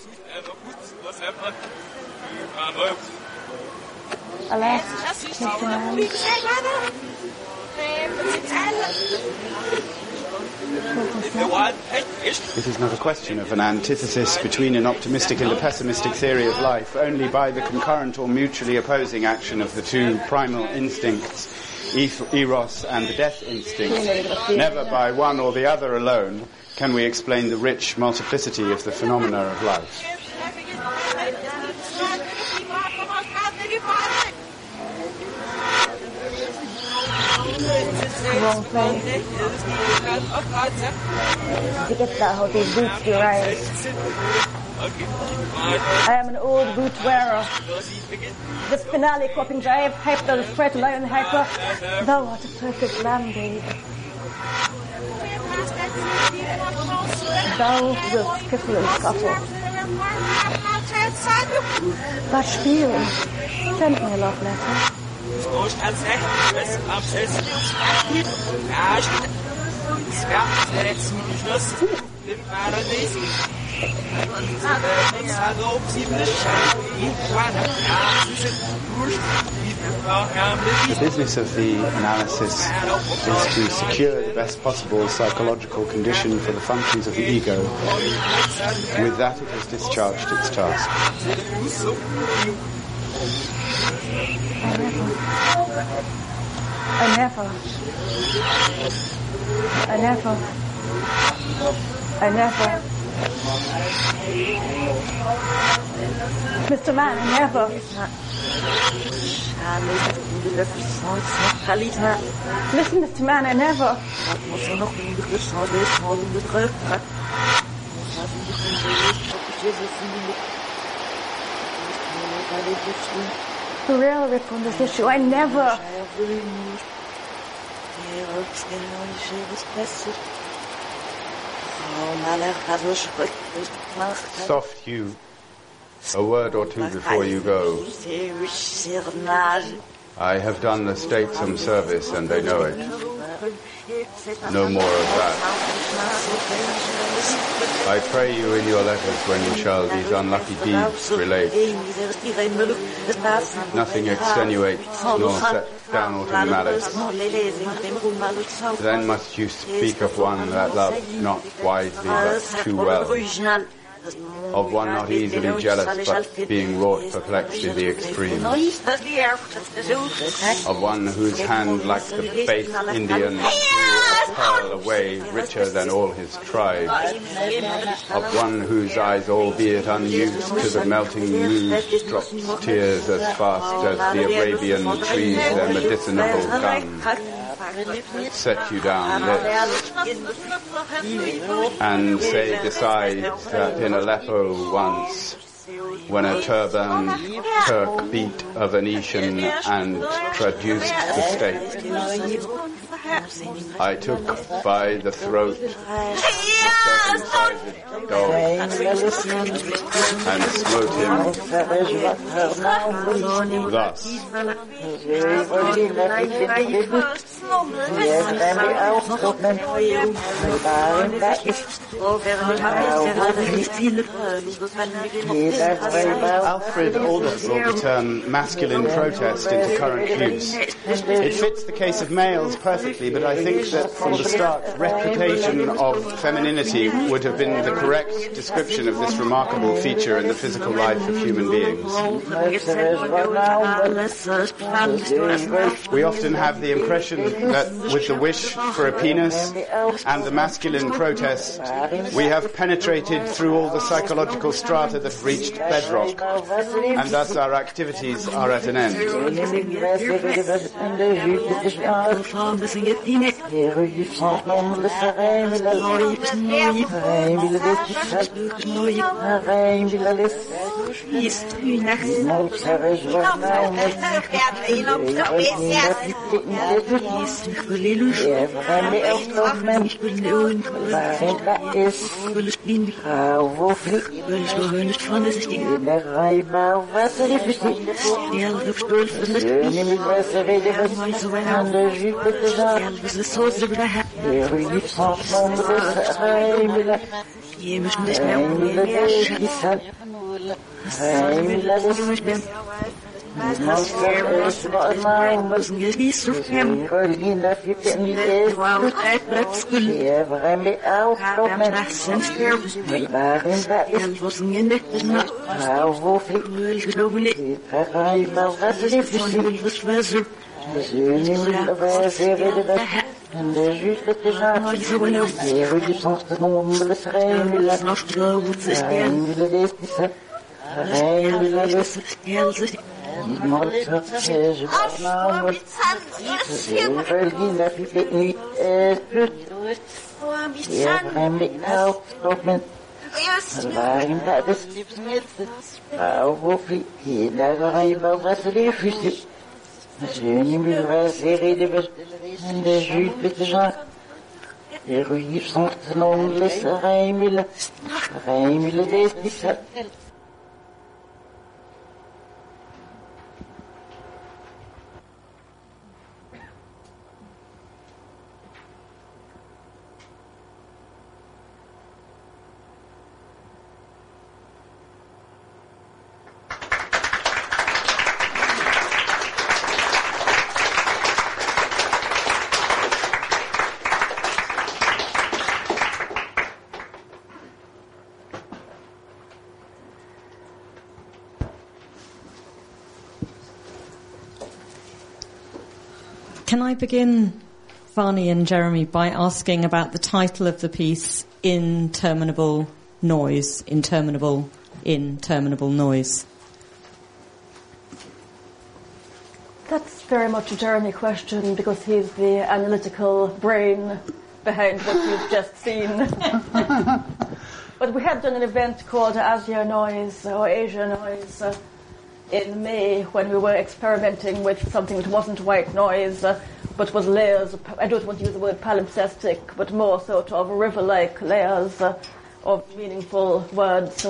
Alas, Mr. Man. It is not a question of an antithesis between an optimistic and a pessimistic theory of life, only by the concurrent or mutually opposing action of the two primal instincts, eros and the death instinct. Never by one or the other alone can we explain the rich multiplicity of the phenomena of life. Wrong place. To get that how these boots do rise. I am an old boot wearer. The finale cropping drive, hyper the straight lion hyper. Thou art a perfect lamb, babe. Thou wilt scuffle and scuffle. But spiel, send me a love letter. The business of the analysis is to secure the best possible psychological condition for the functions of the ego. With that, it has discharged its task. I never. Mr. Man, I never. Listen, Mr. Man, I never. The real rip on this issue, I never. Soft you, a word or two before you go. I have done the state some service and they know it. No more of that. I pray you in your letters when you shall these unlucky deeds relate. Nothing extenuates nor sets down aught in malice. Then must you speak of one that loved not wisely but too well. Of one not easily jealous, but being wrought perplexed in the extreme. Of one whose hand, like the base Indian, threw a pearl away richer than all his tribe. Of one whose eyes, albeit unused to the melting muse, drops tears as fast as the Arabian trees their medicinal gum. Set you down this, and say besides that in Aleppo once, when a turban Turk beat a Venetian and traduced the state, I took by the throat the circumcised dog and smote him thus. Alfred Aldous brought the term masculine protest into current use. It fits the case of males perfectly, but I think that from the start, reputation of femininity would have been the correct description of this remarkable feature in the physical life of human beings. We often have the impression that with the wish for a penis and the masculine protest, we have penetrated through all the psychological strata that have reached bedrock, and thus our activities are at an end. En de juiste de licence de nombre de Can I begin, Varney and Jeremy, by asking about the title of the piece, Interminable Noise? Interminable Noise. That's very much a Jeremy question because he's the analytical brain behind what you've just seen. But we had done an event called Asia Noise or Asia Noise in May when we were experimenting with something that wasn't white noise but was layers. I don't want to use the word palimpsestic, but more sort of river-like layers of meaningful words.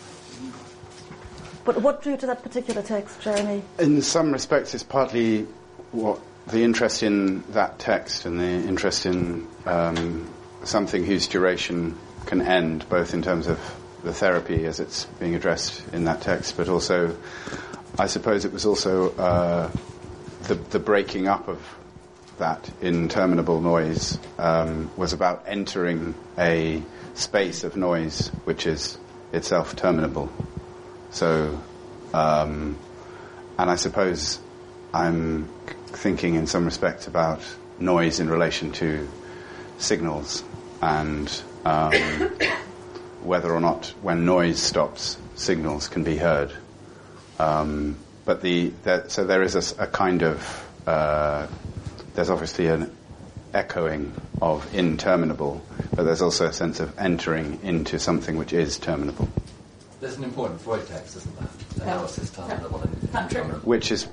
But what drew you to that particular text, Jeremy? In some respects, it's partly what the interest in that text and the interest in something whose duration can end, both in terms of the therapy as it's being addressed in that text, but also, I suppose it was also the breaking up of that interminable noise was about entering a space of noise which is itself terminable. So, and I suppose I'm thinking in some respects about noise in relation to signals and whether or not when noise stops, signals can be heard. But so there is a kind of, there's obviously an echoing of interminable, but there's also a sense of entering into something which is terminable. There's an important Freud text, isn't there? Analysis terminable and interminable. Which is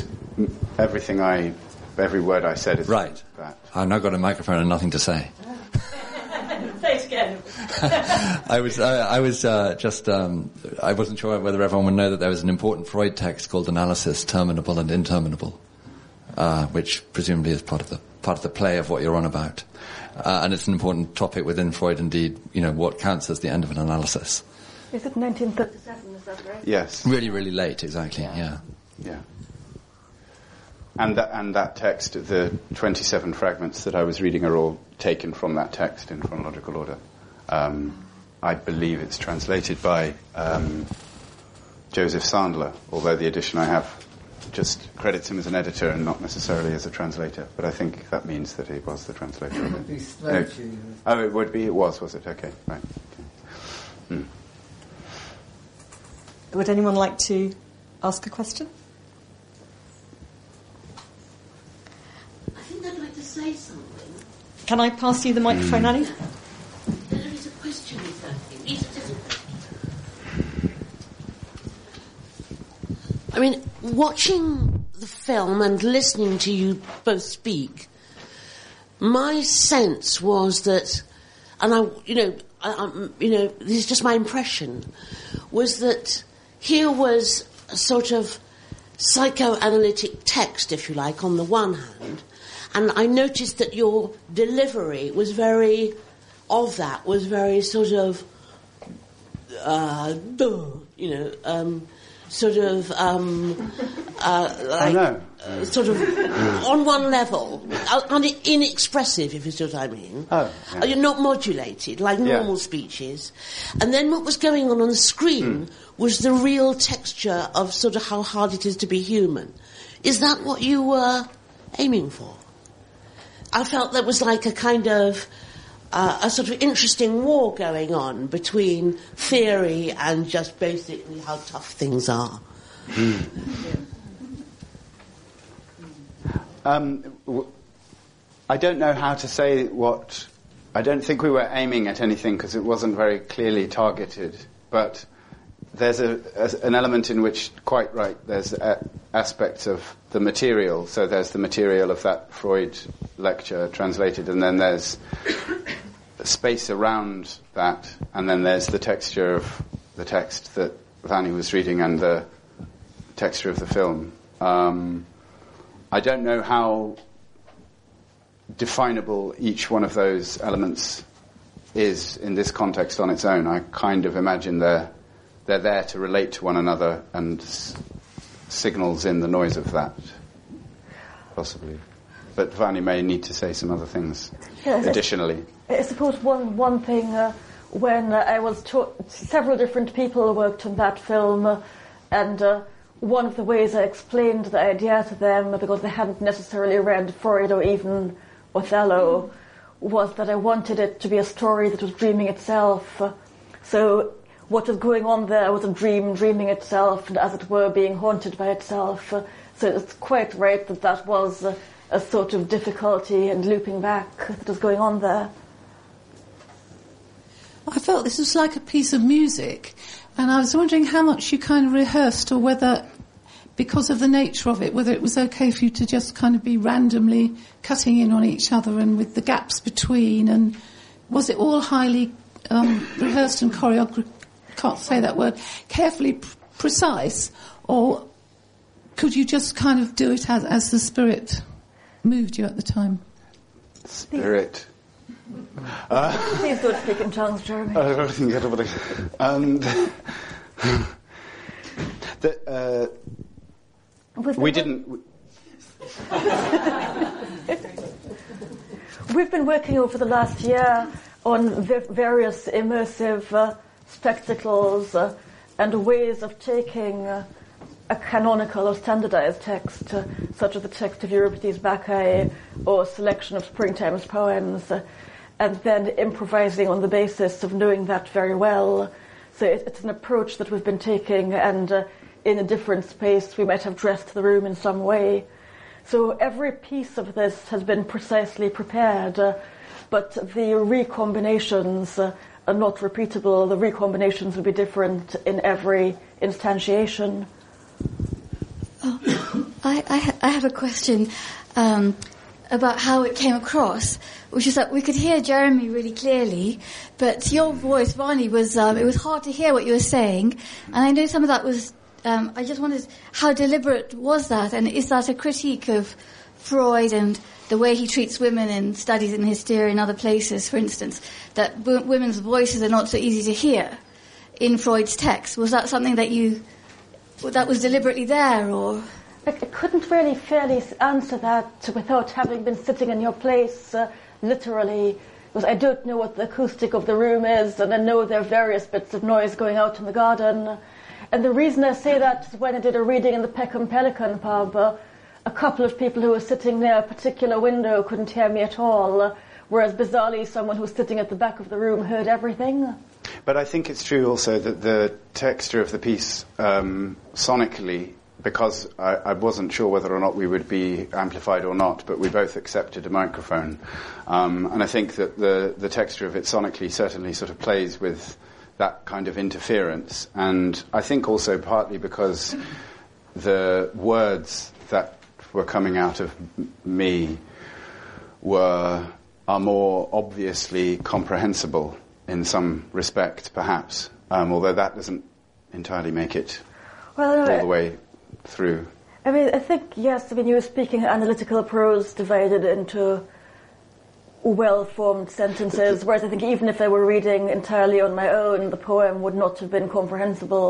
every word I said is right. That. I've now got a microphone and nothing to say. Say it again. I wasn't sure whether everyone would know that there was an important Freud text called Analysis, Terminable and Interminable, which presumably is part of the play of what you're on about. And it's an important topic within Freud, indeed, what counts as the end of an analysis. Is it 1937, is that right? Yes. Really, really late, exactly, yeah. Yeah. And that text, the 27 fragments that I was reading are all taken from that text in chronological order. I believe it's translated by Joseph Sandler, although the edition I have just credits him as an editor and not necessarily as a translator. But I think that means that he was the translator of it. Oh, it would be. It was it? Okay, right. Okay. Would anyone like to ask a question? I think I'd like to say something. Can I pass you the microphone, Annie? There is a question, exactly. I mean, watching the film and listening to you both speak, my sense was that, and this is just my impression, was that here was a sort of psychoanalytic text, if you like, on the one hand, and I noticed that your delivery was very sort of, sort of I know. Sort of on one level, inexpressive, if you see what I mean. Oh, yeah. You're not modulated like normal speeches. And then what was going on the screen was the real texture of sort of how hard it is to be human. Is that what you were aiming for? I felt there was like a kind of a sort of interesting war going on between theory and just basically how tough things are. I don't know how to say what... I don't think we were aiming at anything because it wasn't very clearly targeted, but there's an element in which, quite right, there's aspects of the material. So there's the material of that Freud lecture translated, and then there's space around that, and then there's the texture of the text that Vanni was reading and the texture of the film. I don't know how definable each one of those elements is in this context on its own. I kind of imagine they're there to relate to one another and signals in the noise of that, possibly. But Vanni may need to say some other things additionally. I suppose one thing, when I was taught, several different people worked on that film, and one of the ways I explained the idea to them, because they hadn't necessarily read Freud or even Othello, was that I wanted it to be a story that was dreaming itself. So what was going on there was a dream dreaming itself, and as it were being haunted by itself. So it's quite right that was a sort of difficulty and looping back that was going on there. I felt this was like a piece of music, and I was wondering how much you kind of rehearsed, or whether, because of the nature of it, whether it was okay for you to just kind of be randomly cutting in on each other and with the gaps between, and was it all highly rehearsed and choreographed, can't say that word, carefully precise, or could you just kind of do it as the spirit moved you at the time? Spirit. Please don't speak in tongues, Jeremy. We didn't... We've been working over the last year on various immersive spectacles and ways of taking a canonical or standardized text, such as the text of Euripides' Bacchae or a selection of Springtime's poems, and then improvising on the basis of knowing that very well. So it's an approach that we've been taking, and in a different space we might have dressed the room in some way. So every piece of this has been precisely prepared, but the recombinations are not repeatable. The recombinations will be different in every instantiation. Oh, I have a question about how it came across, which is that we could hear Jeremy really clearly, but your voice, Vanni, was it was hard to hear what you were saying, and I know some of that was. I just wondered how deliberate was that, and is that a critique of Freud and the way he treats women in studies in hysteria and other places, for instance, that women's voices are not so easy to hear in Freud's text? Was that something that was deliberately there, or...? I couldn't really fairly answer that without having been sitting in your place, literally, because I don't know what the acoustic of the room is, and I know there are various bits of noise going out in the garden. And the reason I say that is when I did a reading in the Peckham Pelican pub, a couple of people who were sitting near a particular window couldn't hear me at all, whereas bizarrely someone who was sitting at the back of the room heard everything. But I think it's true also that the texture of the piece sonically, because I wasn't sure whether or not we would be amplified or not, but we both accepted a microphone. And I think that the texture of it sonically certainly sort of plays with that kind of interference. And I think also partly because the words that were coming out of me are more obviously comprehensible in some respect, perhaps, although that doesn't entirely make it all the way through. I mean, I think, yes, when you were speaking analytical prose divided into well-formed sentences, whereas I think even if I were reading entirely on my own, the poem would not have been comprehensible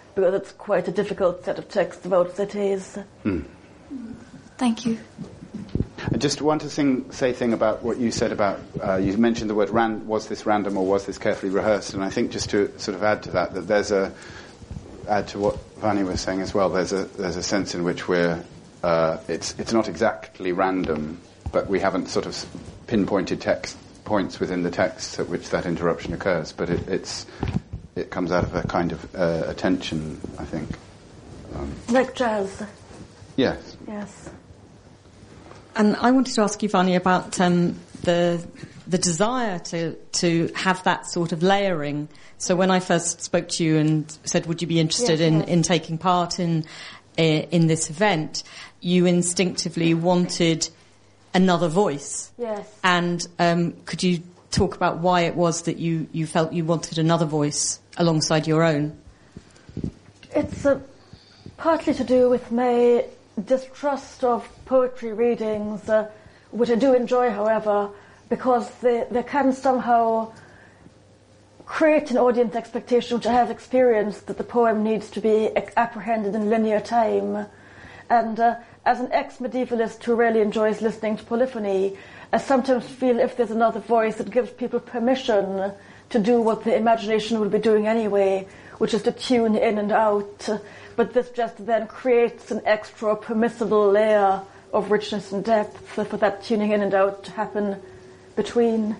because it's quite a difficult set of texts about cities. Thank you. I just want to say a thing about what you said about, you mentioned the word was this random or was this carefully rehearsed? And I think just to sort of add to that add to what Vani was saying as well, there's a sense in which it's not exactly random, but we haven't sort of pinpointed text points within the text at which that interruption occurs, but it comes out of a kind of attention, I think. Like jazz. Yes. Yes. And I wanted to ask you, Vani, about the desire to have that sort of layering. So when I first spoke to you and said, would you be interested in taking part in this event, you instinctively wanted another voice. Yes. And could you talk about why it was that you felt you wanted another voice alongside your own? It's partly to do with my distrust of poetry readings, which I do enjoy, however, because they can somehow create an audience expectation, which I have experienced, that the poem needs to be apprehended in linear time. And as an ex-medievalist who really enjoys listening to polyphony, I sometimes feel if there's another voice, it gives people permission to do what the imagination will be doing anyway, which is to tune in and out. But this just then creates an extra permissible layer of richness and depth for that tuning in and out to happen between.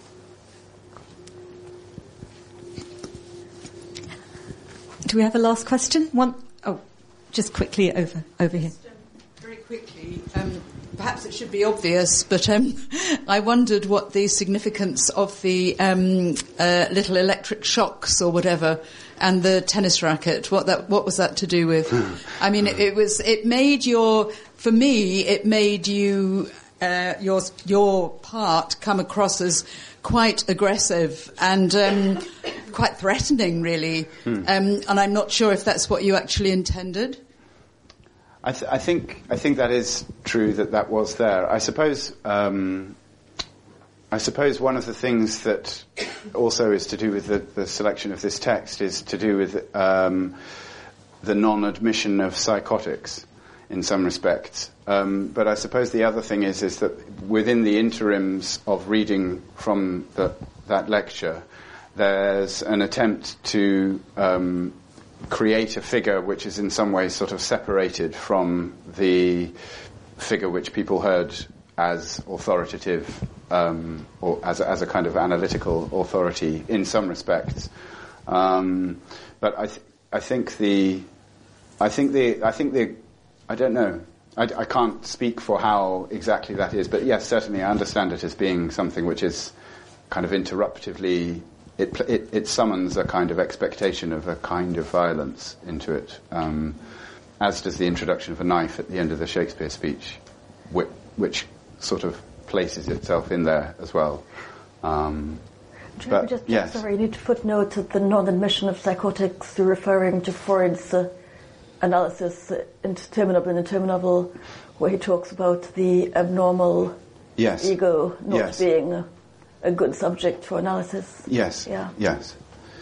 Do we have a last question? Just quickly over here. Very quickly, perhaps it should be obvious, but I wondered what the significance of the little electric shocks or whatever and the tennis racket, what was that to do with? I mean, it made your part come across as quite aggressive and quite threatening, really. And I'm not sure if that's what you actually intended. I think that is true that was there. I suppose one of the things that also is to do with the selection of this text is to do with the non-admission of psychotics in some respects. But I suppose the other thing is that within the interims of reading from that lecture, there's an attempt to create a figure which is in some ways sort of separated from the figure which people heard as authoritative or as a kind of analytical authority in some respects. But I think I don't know. I can't speak for how exactly that is, but yes, certainly I understand it as being something which is kind of interruptively. It summons a kind of expectation of a kind of violence into it, as does the introduction of a knife at the end of the Shakespeare speech, which sort of places itself in there as well. Yes. Sorry, you need to footnote the non-admission of psychotics, referring to Freud's analysis interminable and interminable, where he talks about the abnormal ego not being a good subject for analysis. Yes. Yeah. Yes.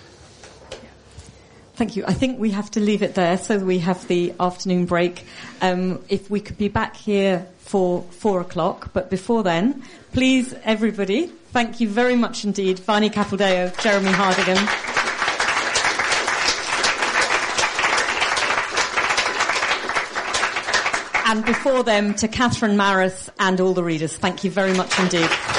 Thank you. I think we have to leave it there so that we have the afternoon break. If we could be back here for 4:00, but before then, please, everybody, thank you very much indeed. Vani Capildeo, Jeremy Hardigan. And before them, to Catherine Maris and all the readers. Thank you very much indeed.